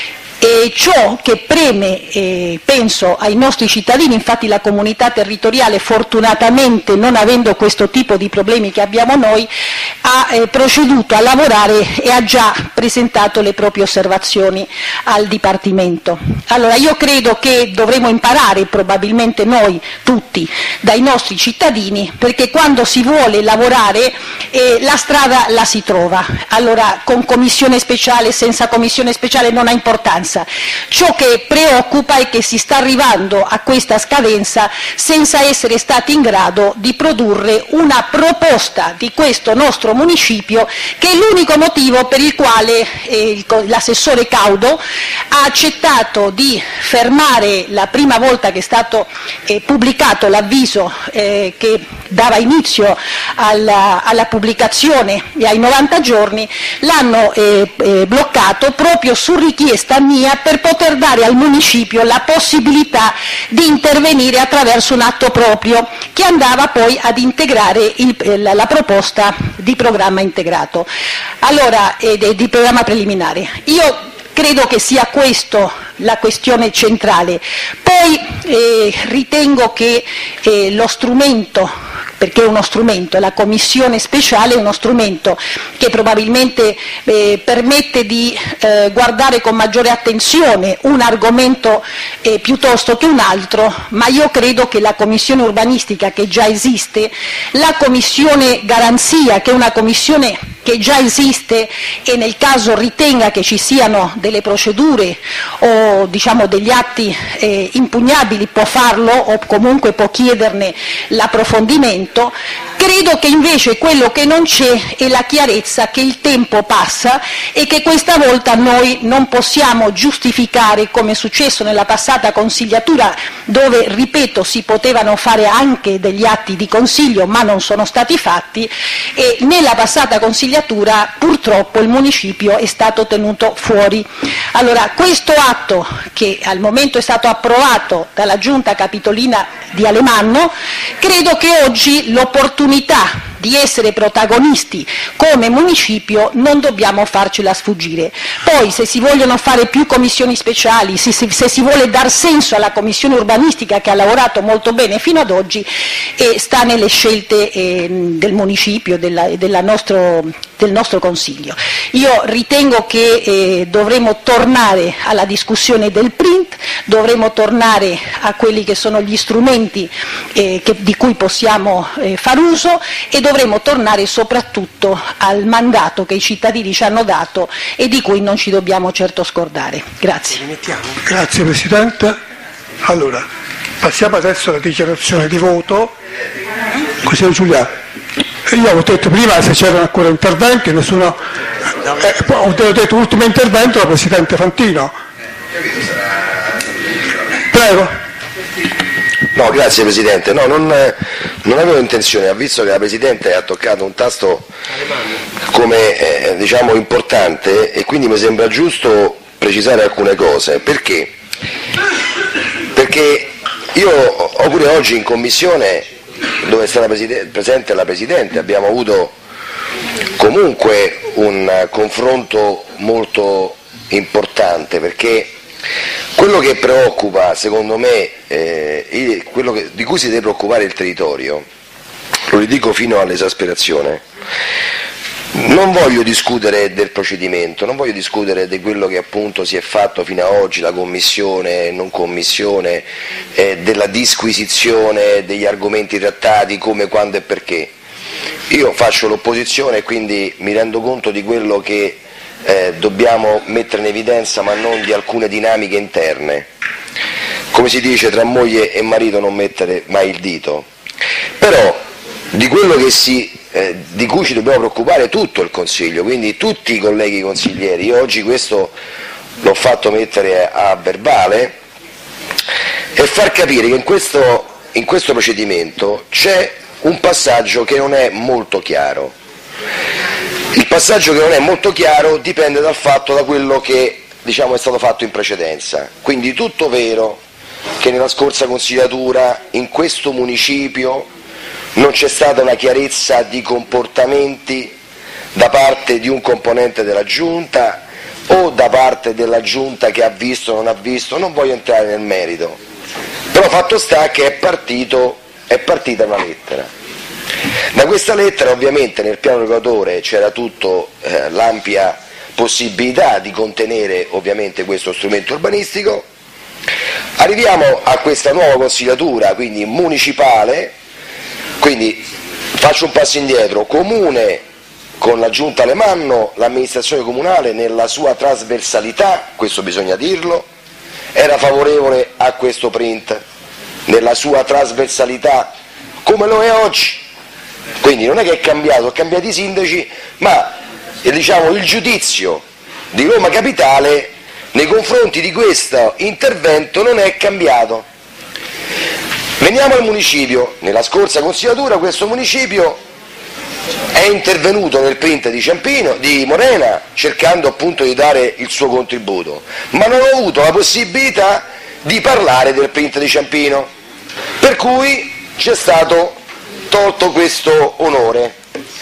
e ciò che preme, penso, ai nostri cittadini, infatti la comunità territoriale fortunatamente, non avendo questo tipo di problemi che abbiamo noi, ha proceduto a lavorare e ha già presentato le proprie osservazioni al Dipartimento. Allora io credo che dovremo imparare, probabilmente noi tutti, dai nostri cittadini, perché quando si vuole lavorare la strada la si trova. Allora con commissione speciale, senza commissione speciale non ha importanza. Ciò che preoccupa è che si sta arrivando a questa scadenza senza essere stati in grado di produrre una proposta di questo nostro municipio, che è l'unico motivo per il quale l'assessore Caudo ha accettato di fermare la prima volta che è stato pubblicato l'avviso che dava inizio alla pubblicazione e ai 90 giorni, l'hanno bloccato proprio su richiesta mia, per poter dare al municipio la possibilità di intervenire attraverso un atto proprio che andava poi ad integrare la proposta di programma integrato, allora di programma preliminare. Io credo che sia questa la questione centrale. Poi ritengo che lo strumento, perché è uno strumento, la commissione speciale è uno strumento che probabilmente permette di guardare con maggiore attenzione un argomento piuttosto che un altro, ma io credo che la commissione urbanistica che già esiste, la commissione garanzia che è una commissione che già esiste e nel caso ritenga che ci siano delle procedure o diciamo degli atti impugnabili può farlo o comunque può chiederne l'approfondimento. Credo che invece quello che non c'è è la chiarezza che il tempo passa e che questa volta noi non possiamo giustificare, come è successo nella passata consigliatura, dove, ripeto, si potevano fare anche degli atti di consiglio ma non sono stati fatti, e nella passata consigliatura purtroppo il municipio è stato tenuto fuori. Allora questo atto, che al momento è stato approvato dalla Giunta Capitolina di Alemanno, credo che oggi l'opportunità di essere protagonisti come municipio non dobbiamo farcela sfuggire. Poi se si vogliono fare più commissioni speciali, se si vuole dar senso alla commissione urbanistica che ha lavorato molto bene fino ad oggi, sta nelle scelte del municipio, del nostro Consiglio. Io ritengo che dovremo tornare alla discussione del print, dovremo tornare a quelli che sono gli strumenti di cui possiamo far uso, e dovremo tornare soprattutto al mandato che i cittadini ci hanno dato e di cui non ci dobbiamo certo scordare. Grazie. Grazie Presidente. Allora, passiamo adesso alla dichiarazione di voto. Consigliere Giuliano. Io avevo detto prima se c'erano ancora interventi, nessuno. Ho detto l'ultimo intervento del Presidente Fantino. Prego. No, grazie Presidente. No, non avevo intenzione, visto che la Presidente ha toccato un tasto come diciamo importante, e quindi mi sembra giusto precisare alcune cose. Perché? Perché io ho pure oggi in Commissione, dove è stata presente la Presidente, abbiamo avuto comunque un confronto molto importante, perché quello che preoccupa, secondo me, quello di cui si deve preoccupare il territorio, lo ridico fino all'esasperazione, non voglio discutere del procedimento, non voglio discutere di quello che appunto si è fatto fino ad oggi, la commissione, non commissione, della disquisizione degli argomenti trattati, come, quando e perché. Io faccio l'opposizione e quindi mi rendo conto di quello che dobbiamo mettere in evidenza, ma non di alcune dinamiche interne. Come si dice, tra moglie e marito non mettere mai il dito. Però di quello di cui ci dobbiamo preoccupare tutto il Consiglio, quindi tutti i colleghi consiglieri, io oggi questo l'ho fatto mettere a verbale, e far capire che in questo procedimento c'è un passaggio che non è molto chiaro. Il passaggio che non è molto chiaro dipende da quello che è stato fatto in precedenza. Quindi tutto vero che nella scorsa consigliatura in questo municipio non c'è stata una chiarezza di comportamenti da parte di un componente della Giunta o da parte della Giunta che ha visto o non ha visto, non voglio entrare nel merito, però fatto sta che è partita una lettera. Da questa lettera ovviamente nel piano regolatore c'era tutto l'ampia possibilità di contenere ovviamente questo strumento urbanistico. Arriviamo a questa nuova consigliatura, quindi municipale, quindi faccio un passo indietro, comune con la Giunta Alemanno, l'amministrazione comunale nella sua trasversalità, questo bisogna dirlo, era favorevole a questo print, nella sua trasversalità, come lo è oggi. Quindi non è che è cambiato, sono cambiati i sindaci, ma il giudizio di Roma Capitale nei confronti di questo intervento non è cambiato. Veniamo al municipio. Nella scorsa consigliatura questo municipio è intervenuto nel print di Morena cercando appunto di dare il suo contributo, ma non ho avuto la possibilità di parlare del print di Ciampino, per cui ci è stato tolto questo onore.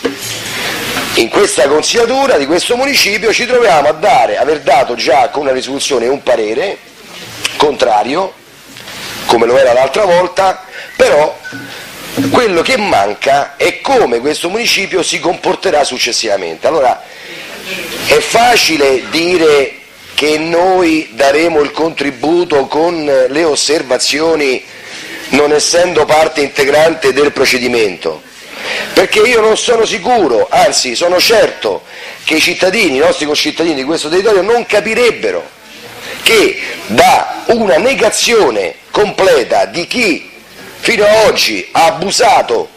In questa consigliatura di questo municipio ci troviamo aver dato già con una risoluzione un parere contrario, come lo era l'altra volta, però quello che manca è come questo municipio si comporterà successivamente. Allora, è facile dire che noi daremo il contributo con le osservazioni non essendo parte integrante del procedimento, perché io non sono sicuro, anzi sono certo che i nostri concittadini di questo territorio non capirebbero che da una negazione completa di chi fino ad oggi ha abusato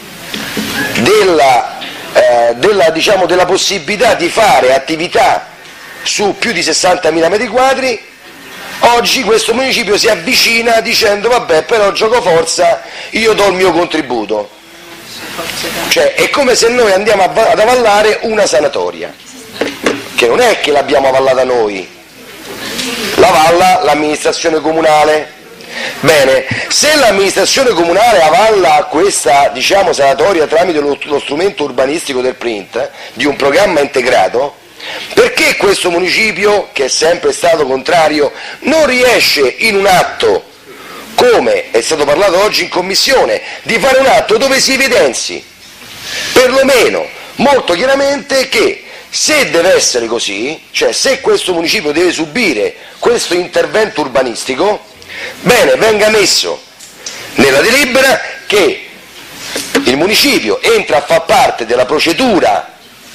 della possibilità di fare attività su più di 60.000 metri quadri, oggi questo municipio si avvicina dicendo vabbè, però gioco forza, io do il mio contributo. Cioè è come se noi andiamo ad avallare una sanatoria, che non è che l'abbiamo avallata noi, la avalla l'amministrazione comunale. Bene, se l'amministrazione comunale avalla questa sanatoria tramite lo strumento urbanistico del print di un programma integrato, perché questo municipio, che è sempre stato contrario, non riesce in un atto, come è stato parlato oggi in commissione, di fare un atto dove si evidenzi perlomeno molto chiaramente che se deve essere così, cioè se questo municipio deve subire questo intervento urbanistico, bene, venga messo nella delibera che il municipio entra a far parte della procedura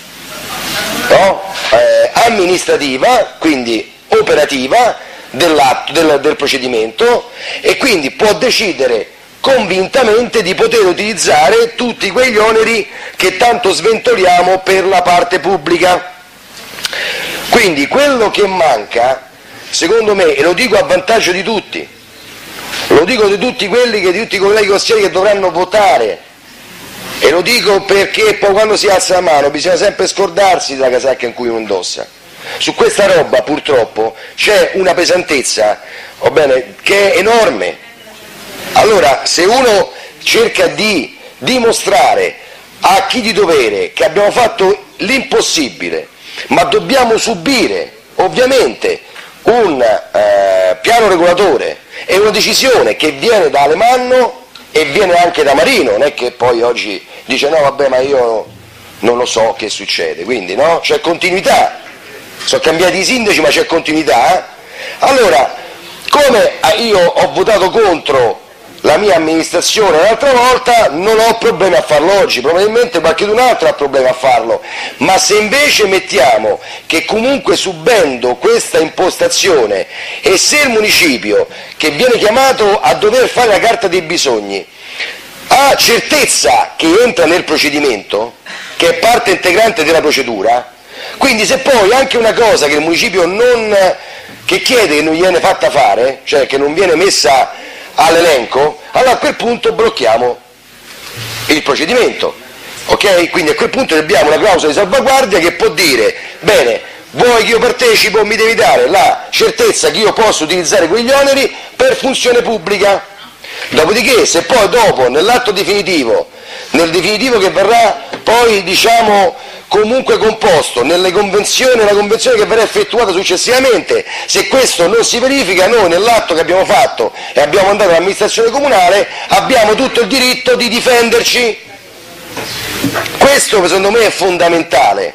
amministrativa, quindi operativa del procedimento, e quindi può decidere convintamente di poter utilizzare tutti quegli oneri che tanto sventoliamo per la parte pubblica. Quindi quello che manca, secondo me, e lo dico a vantaggio di tutti, lo dico di tutti tutti i colleghi consiglieri che dovranno votare, e lo dico perché poi quando si alza la mano bisogna sempre scordarsi della casacca in cui uno indossa. Su questa roba purtroppo c'è una pesantezza, che è enorme. Allora, se uno cerca di dimostrare a chi di dovere che abbiamo fatto l'impossibile, ma dobbiamo subire ovviamente un piano regolatore e una decisione che viene da Alemanno e viene anche da Marino, non è che poi oggi dice no vabbè ma io non lo so che succede, quindi no, c'è continuità, sono cambiati i sindaci ma c'è continuità. Allora, come io ho votato contro la mia amministrazione l'altra volta, non ho problemi a farlo oggi, probabilmente qualcun altro ha problemi a farlo, ma se invece mettiamo che comunque subendo questa impostazione, e se il municipio che viene chiamato a dover fare la carta dei bisogni ha certezza che entra nel procedimento, che è parte integrante della procedura, quindi se poi anche una cosa che il municipio che chiede che non viene fatta fare, cioè che non viene messa all'elenco, allora a quel punto blocchiamo il procedimento, ok? Quindi a quel punto abbiamo una clausola di salvaguardia che può dire bene, vuoi che io partecipo, mi devi dare la certezza che io posso utilizzare quegli oneri per funzione pubblica. Dopodiché, se poi dopo, nell'atto definitivo, nel definitivo che verrà poi, diciamo, comunque composto, nelle convenzioni, la convenzione che verrà effettuata successivamente, se questo non si verifica, noi nell'atto che abbiamo fatto e abbiamo mandato all'amministrazione comunale abbiamo tutto il diritto di difenderci. Questo secondo me è fondamentale,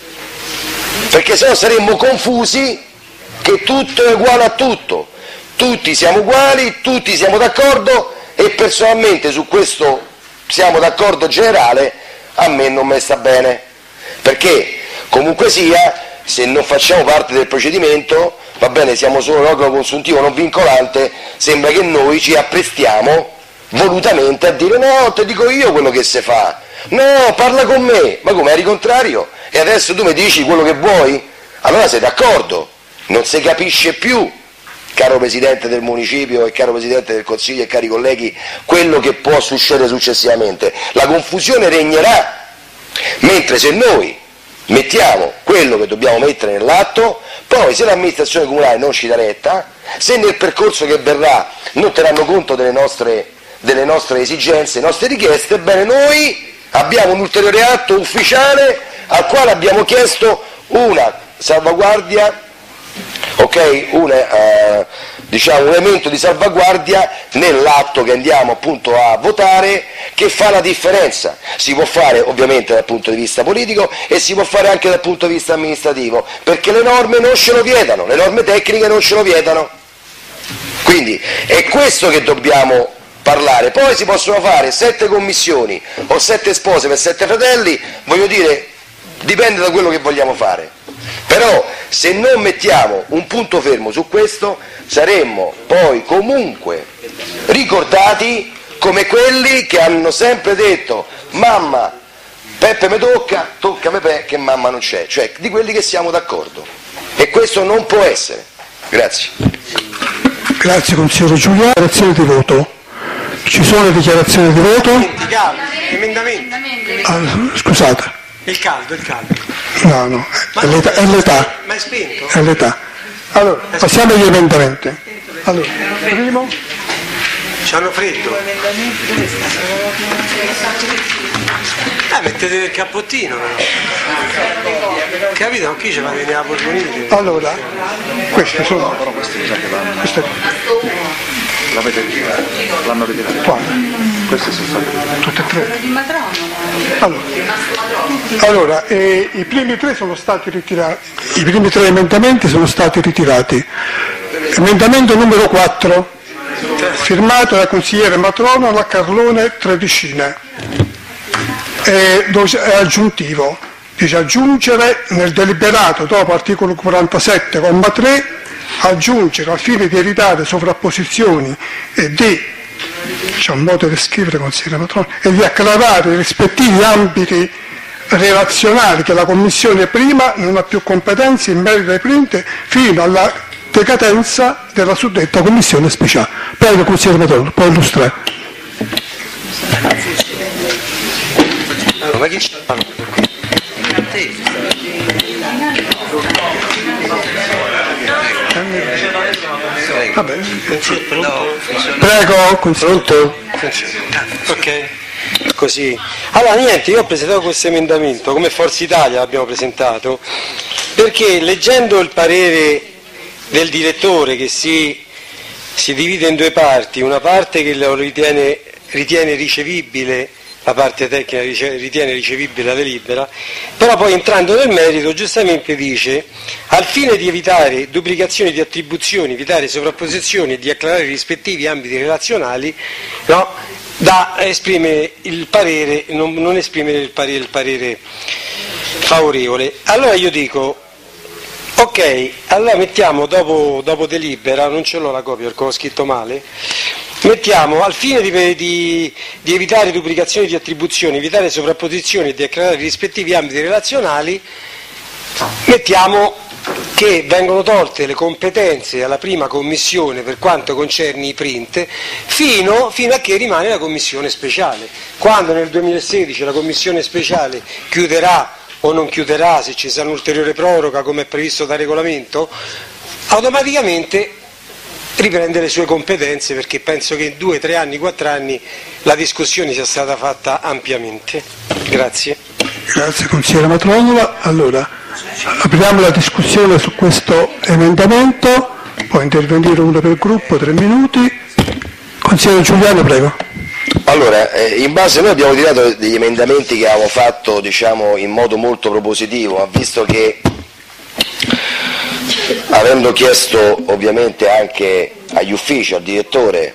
perché sennò saremmo confusi che tutto è uguale a tutto, tutti siamo uguali, tutti siamo d'accordo, e personalmente su questo siamo d'accordo generale, a me non mi sta bene, perché comunque sia, se non facciamo parte del procedimento, va bene, siamo solo un organo consultivo non vincolante, sembra che noi ci apprestiamo volutamente a dire no, te dico io quello che si fa, no, parla con me, ma come, eri contrario? E adesso tu mi dici quello che vuoi? Allora sei d'accordo, non si capisce più, caro Presidente del Municipio e caro Presidente del Consiglio e cari colleghi, quello che può succedere successivamente. La confusione regnerà, mentre se noi mettiamo quello che dobbiamo mettere nell'atto, poi se l'amministrazione comunale non ci dà retta, se nel percorso che verrà non terranno conto delle nostre esigenze, delle nostre richieste, ebbene noi abbiamo un ulteriore atto ufficiale al quale abbiamo chiesto una salvaguardia, ok, un elemento di salvaguardia nell'atto che andiamo appunto a votare, che fa la differenza. Si può fare ovviamente dal punto di vista politico e si può fare anche dal punto di vista amministrativo, perché le norme non ce lo vietano, le norme tecniche non ce lo vietano. Quindi è questo che dobbiamo parlare. Poi si possono fare 7 commissioni o 7 spose per 7 fratelli, voglio dire, dipende da quello che vogliamo fare. Però se non mettiamo un punto fermo su questo, saremmo poi comunque ricordati come quelli che hanno sempre detto mamma, Peppe mi tocca, toccami Peppe, che mamma non c'è, cioè di quelli che siamo d'accordo, e questo non può essere. Grazie. Grazie consigliere Giuliano. Dichiarazioni di voto. Ci sono dichiarazioni di voto? Emendamenti. Scusate. Il caldo. No, è l'età. Ma è spento? È l'età. Allora, passiamo agli emendamenti. Allora, primo. C'hanno freddo. Mettete il cappottino. Capito? Non chi ce va a venire a Borgonite? Allora, queste sono. L'hanno ritirato. Quale? Queste sono state tutte e 3. Allora, i primi 3 sono stati ritirati. I primi 3 emendamenti sono stati ritirati. Emendamento numero 4, firmato dal consigliere Matrono, la Carlone Tredicina. È aggiuntivo. Dice aggiungere nel deliberato dopo articolo 47, comma 3, aggiungere al fine di evitare sovrapposizioni e di, c'è un modo di scrivere consigliere Matrono, e di acclarare i rispettivi ambiti relazionali che la Commissione prima non ha più competenze in merito ai print fino alla decadenza della suddetta Commissione speciale. Prego consigliere Matrono, può illustrare. Allora, ma chi c'è? Vabbè. Prego, consigliere. Ok, così. Allora niente, io ho presentato questo emendamento, come Forza Italia l'abbiamo presentato, perché leggendo il parere del direttore che si divide in 2 parti, una parte che lo ritiene ricevibile, la parte tecnica ritiene ricevibile la delibera, però poi entrando nel merito giustamente dice: al fine di evitare duplicazioni di attribuzioni, evitare sovrapposizioni e di acclarare i rispettivi ambiti relazionali, no, da esprimere il parere, non esprimere il parere favorevole. Allora io dico, ok, allora mettiamo dopo delibera, non ce l'ho la copia perché ho scritto male, mettiamo al fine di evitare duplicazioni di attribuzioni, evitare sovrapposizioni e di acclarare i rispettivi ambiti relazionali, mettiamo che vengono tolte le competenze alla prima commissione per quanto concerne i print fino a che rimane la commissione speciale. Quando nel 2016 la commissione speciale chiuderà o non chiuderà, se ci sarà un'ulteriore proroga come è previsto dal regolamento, automaticamente riprende le sue competenze, perché penso che in 2, 3 anni, 4 anni la discussione sia stata fatta ampiamente. Grazie. Grazie consigliere Matronola. Allora, apriamo la discussione su questo emendamento, può intervenire uno per gruppo, 3 minuti. Consigliere Giuliano, prego. Allora, in base noi abbiamo tirato degli emendamenti che avevamo fatto, diciamo, in modo molto propositivo, ma visto che, avendo chiesto ovviamente anche agli uffici, al direttore,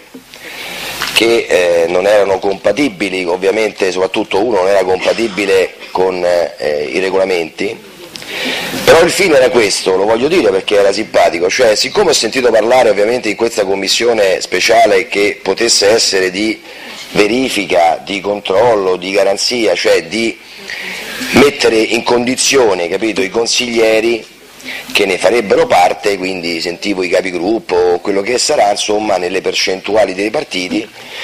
che non erano compatibili, ovviamente soprattutto uno non era compatibile con i regolamenti, però il fine era questo, lo voglio dire perché era simpatico, cioè siccome ho sentito parlare ovviamente in questa commissione speciale che potesse essere di verifica, di controllo, di garanzia, cioè di mettere in condizione, capito, i consiglieri che ne farebbero parte, quindi sentivo i capigruppo o quello che sarà, insomma, nelle percentuali dei partiti,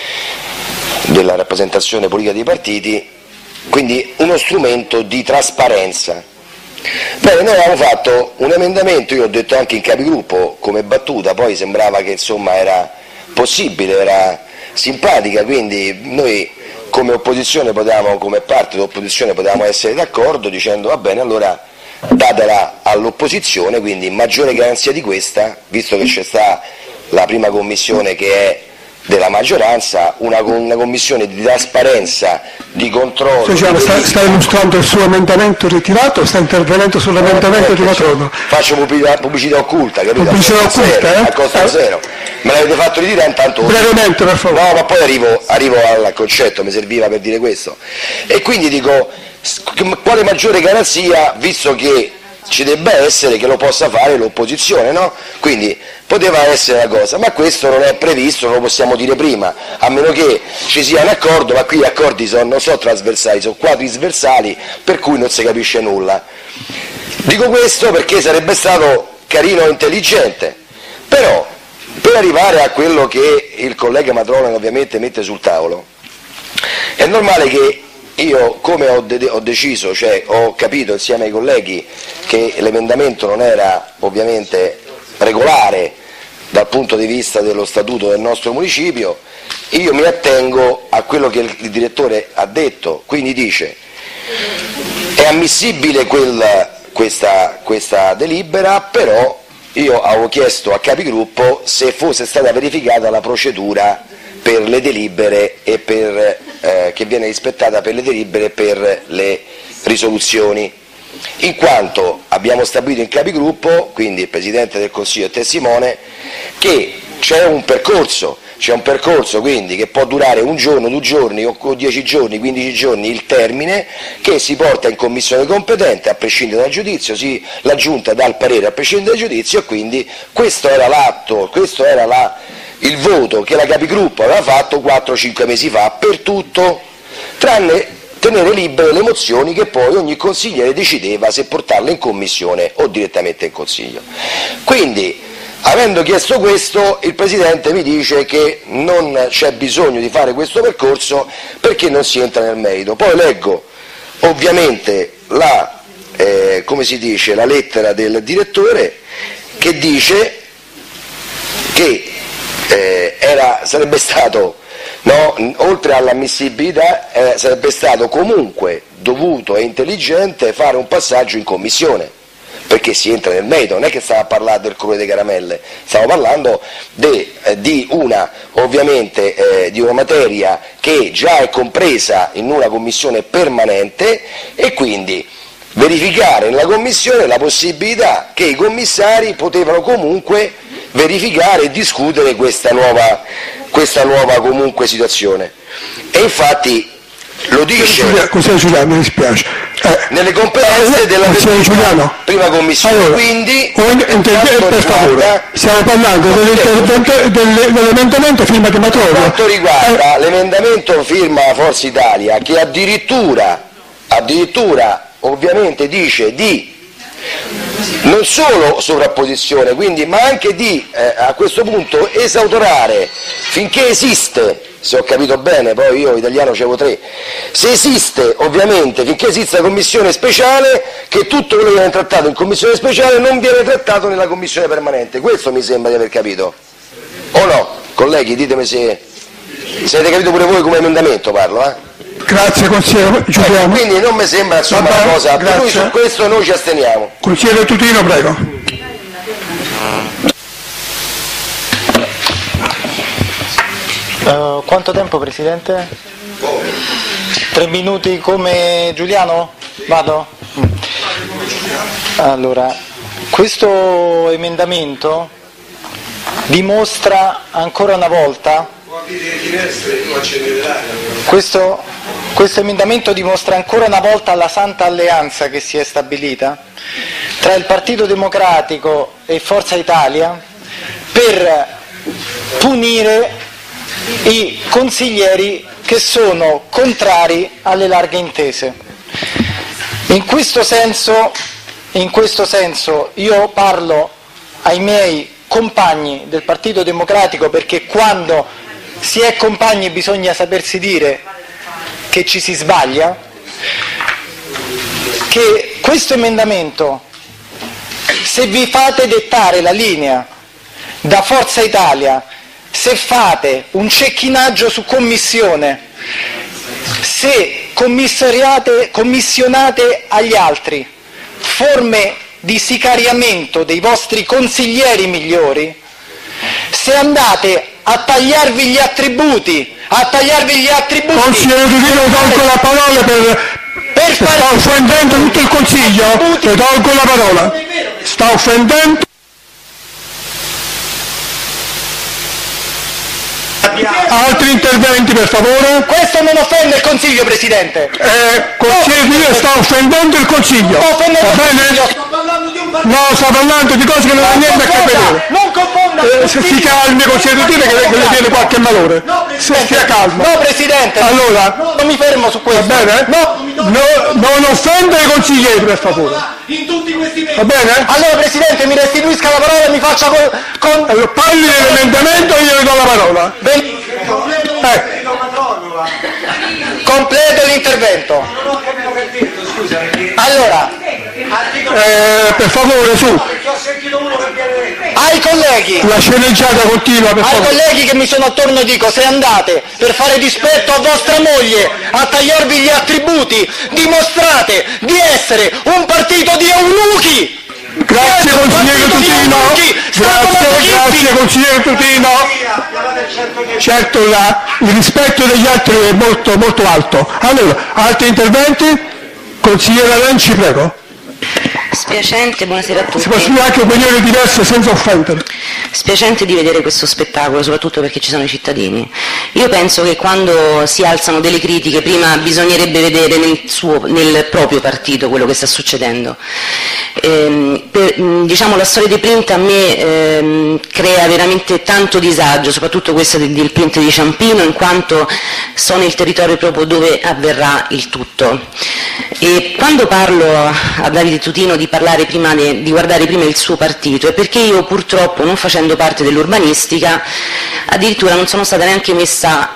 della rappresentazione politica dei partiti, quindi uno strumento di trasparenza. Bene, noi avevamo fatto un emendamento, io ho detto anche in capigruppo come battuta, poi sembrava che insomma era possibile, era simpatica, quindi noi come opposizione potevamo, come parte dell'opposizione potevamo essere d'accordo dicendo va bene, allora datela all'opposizione, quindi maggiore garanzia di questa, visto che c'è sta la prima commissione che è della maggioranza, una commissione di trasparenza, di controllo. Sta illustrando il suo emendamento ritirato o sta intervenendo sull'emendamento di Matrono? Faccio pubblicità occulta, capito? Pubblicità occulta, a costo zero. Me l'avete fatto ritirare intanto. Brevemente, per favore. No, ma poi arrivo al concetto, mi serviva per dire questo. E quindi dico, quale maggiore garanzia, visto che ci debba essere che lo possa fare l'opposizione, no? Quindi poteva essere una cosa, ma questo non è previsto, non lo possiamo dire prima, a meno che ci sia un accordo, ma qui gli accordi non sono trasversali, sono quadrisversali, per cui non si capisce nulla. Dico questo perché sarebbe stato carino e intelligente, però per arrivare a quello che il collega Matrono ovviamente mette sul tavolo, è normale che io, come ho deciso, cioè ho capito insieme ai colleghi che l'emendamento non era ovviamente regolare dal punto di vista dello statuto del nostro municipio, io mi attengo a quello che il direttore ha detto, quindi dice è ammissibile questa delibera, però io avevo chiesto a capigruppo se fosse stata verificata la procedura per le delibere e che viene rispettata per le delibere e per le risoluzioni, in quanto abbiamo stabilito in capigruppo, quindi il Presidente del Consiglio è testimone, che c'è un percorso quindi che può durare un giorno, 2 giorni o 10 giorni, 15 giorni il termine, che si porta in commissione competente a prescindere dal giudizio, la Giunta dà il parere a prescindere dal giudizio, e quindi questo era l'atto, questo era il voto che la capigruppo aveva fatto 4-5 mesi fa per tutto, tranne tenere libere le mozioni che poi ogni consigliere decideva se portarle in commissione o direttamente in consiglio. Quindi, avendo chiesto questo, il Presidente mi dice che non c'è bisogno di fare questo percorso perché non si entra nel merito. Poi leggo ovviamente la lettera del direttore che dice che sarebbe stato, oltre all'ammissibilità, sarebbe stato comunque dovuto e intelligente fare un passaggio in commissione, perché si entra nel merito, non è che stiamo a parlare del colore delle caramelle, stiamo parlando di una materia che già è compresa in una commissione permanente, e quindi verificare nella commissione la possibilità che i commissari potevano comunque verificare e discutere questa nuova comunque situazione. E infatti lo dice Giuliano, mi dispiace. Nelle competenze della prima commissione. Allora, quindi per favore, stiamo parlando dell'emendamento firma di Matrono. Per quanto riguarda l'emendamento firma Forza Italia, che addirittura ovviamente dice di non solo sovrapposizione, quindi, ma anche di a questo punto esautorare finché esiste se ho capito bene, poi io italiano c'avevo 3, se esiste, ovviamente, finché esiste la commissione speciale, che tutto quello che viene trattato in commissione speciale non viene trattato nella commissione permanente. Questo mi sembra di aver capito. O no? Colleghi, ditemi se avete capito pure voi come emendamento parlo, Grazie consigliere, chiudiamo. Quindi non mi sembra insomma una cosa, per cui su questo noi ci asteniamo. Consigliere Tutino, prego. Quanto tempo, Presidente? 3 minuti come Giuliano? Vado? Allora, questo emendamento dimostra ancora una volta questo emendamento dimostra ancora una volta la santa alleanza che si è stabilita tra il Partito Democratico e Forza Italia per punire i consiglieri che sono contrari alle larghe intese. In questo senso io parlo ai miei compagni del Partito Democratico, perché quando si è compagni bisogna sapersi dire che ci si sbaglia, che questo emendamento, se vi fate dettare la linea da Forza Italia, se fate un cecchinaggio su commissione, se commissionate agli altri forme di sicariamento dei vostri consiglieri migliori, se andate a tagliarvi gli attributi, Consigliere Tutino, tolgo la parola sta offendendo tutto il Consiglio, le tolgo la parola, sta offendendo. Altri interventi, per favore? Questo non offende il Consiglio, Presidente. Consigliere Tutino sta offendendo il Consiglio. Va bene? No, sta parlando di cose che non hanno niente a che vedere. Non confonda. Se si calmi, consigliere Tutino, che le viene qualche malore. Se stia calmo. No, Presidente. Allora, non mi fermo su questo. Va bene? Non offendere i consiglieri, per favore. In tutti questi mesi. Va bene? Allora, Presidente, mi restituisca la parola e mi faccia con... Allora, parli dell'emendamento e io le do la parola. Completo l'intervento. Allora, per favore, su. ai colleghi, la sceneggiata continua, per favore. Ai colleghi che mi sono attorno dico: se andate per fare dispetto a vostra moglie a tagliarvi gli attributi, dimostrate di essere un partito di eunuchi. Grazie consigliere Tutino, grazie consigliere Tutino. Certo, il rispetto degli altri è molto, molto alto. Allora, altri interventi? Consigliere Lanci, prego. Spiacente, buonasera a tutti. Si possono dire anche opinioni diverse senza offendere. Spiacente di vedere questo spettacolo, soprattutto perché ci sono i cittadini. Io penso che quando si alzano delle critiche prima bisognerebbe vedere nel proprio partito quello che sta succedendo. Diciamo, la storia dei print a me crea veramente tanto disagio, soprattutto questa del print di Ciampino, in quanto so nel territorio proprio dove avverrà il tutto. E quando parlo a Davide Tutino di guardare prima il suo partito è perché io purtroppo, non facendo parte dell'urbanistica, addirittura non sono stata neanche messa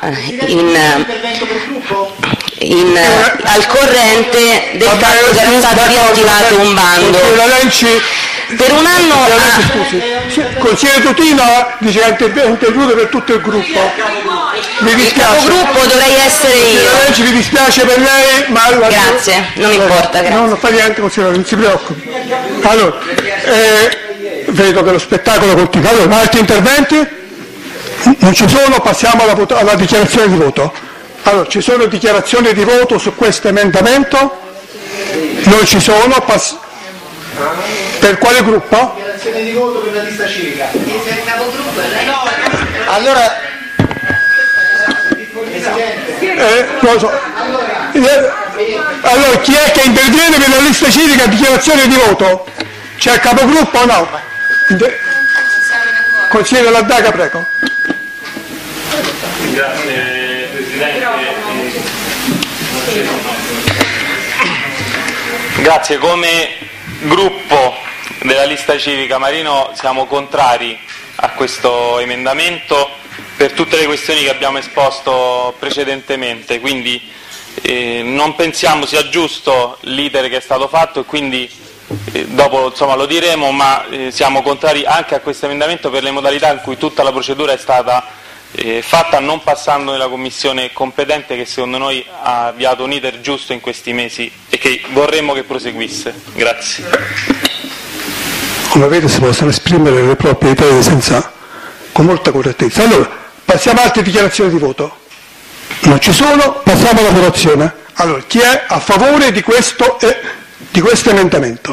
al corrente del fatto che era stato riattivato un bando. Per un anno consigliere Tutino dice che è intervenuto per tutto il gruppo. Mi dispiace. Il capogruppo dovrei essere io. Mi dispiace per lei, ma grazie, non importa, grazie. No, non fa niente, consigliere, non si preoccupi. Allora, vedo che lo spettacolo continua. Allora, altri interventi? Non ci sono, passiamo alla dichiarazione di voto. Allora, ci sono dichiarazioni di voto su questo emendamento? Non ci sono, per quale gruppo? Dichiarazione di voto per la lista civica. Allora, non so. Allora, chi è che interviene per la lista civica a dichiarazione di voto? C'è il capogruppo o no? Consigliere Laddaga, prego. Grazie Presidente. Grazie, come gruppo della lista civica Marino siamo contrari a questo emendamento per tutte le questioni che abbiamo esposto precedentemente, quindi non pensiamo sia giusto l'iter che è stato fatto e quindi dopo insomma, lo diremo, ma siamo contrari anche a questo emendamento per le modalità in cui tutta la procedura è stata fatta, non passando nella commissione competente che secondo noi ha avviato un iter giusto in questi mesi e che vorremmo che proseguisse. Grazie. Come vede si possono esprimere le proprie idee con molta correttezza. Allora, passiamo a altre dichiarazioni di voto. Non ci sono, passiamo alla votazione. Allora, chi è a favore di questo emendamento?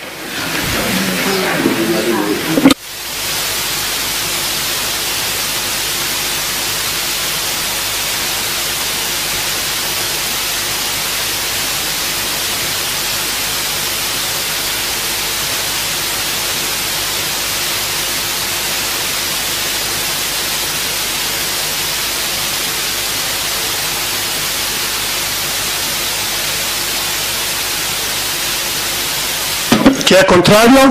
Chi è contrario?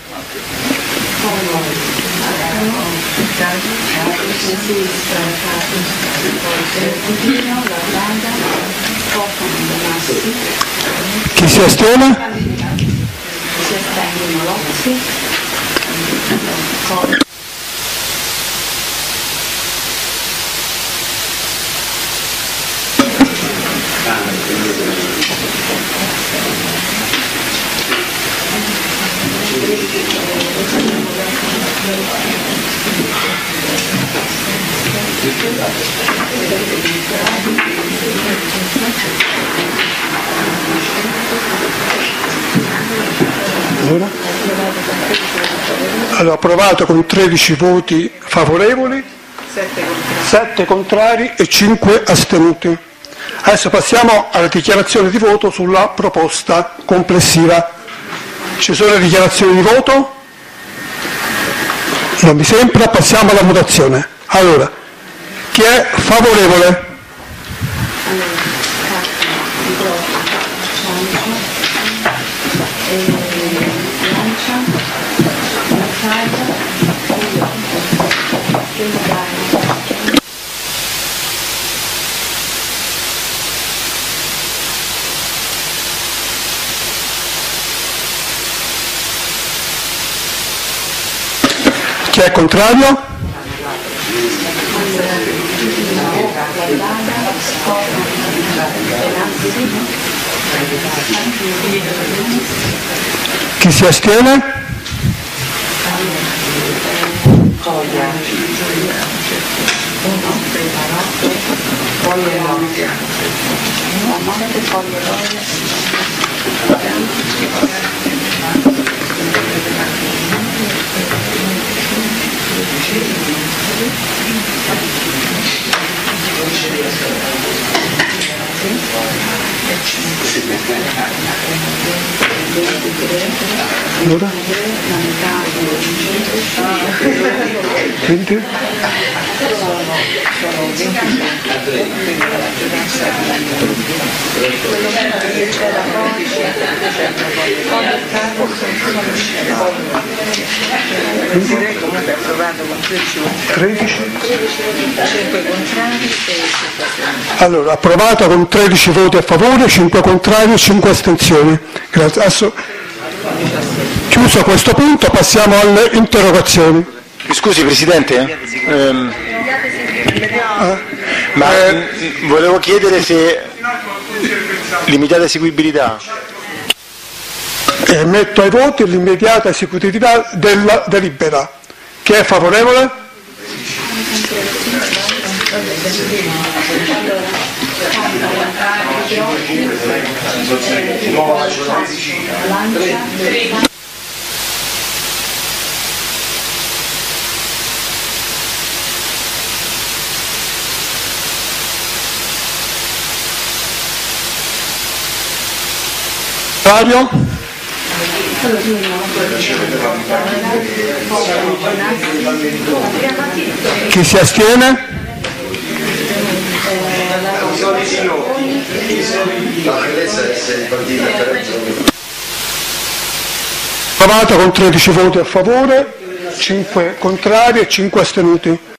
Chi si astiene? Allora, approvato con 13 voti favorevoli, 7 contrari e 5 astenuti. Adesso passiamo alla dichiarazione di voto sulla proposta complessiva. Ci sono le dichiarazioni di voto? Non mi sembra, passiamo alla votazione. Allora, chi è favorevole? Chi è contrario? Chi si astiene? Allora? Quindi? Comunque approvato con 13? 5 contrari e 5 astenuti. Allora, approvato con 13 voti a favore, 5 contrari e 5 astensioni. Grazie. Adesso, chiuso questo punto, passiamo alle interrogazioni. Scusi Presidente, volevo chiedere se l'immediata eseguibilità. Metto ai voti l'immediata esecutività della delibera. Chi è favorevole? Contrario? Chi si astiene? Approvato con 13 voti a favore, 5 contrari e 5 astenuti.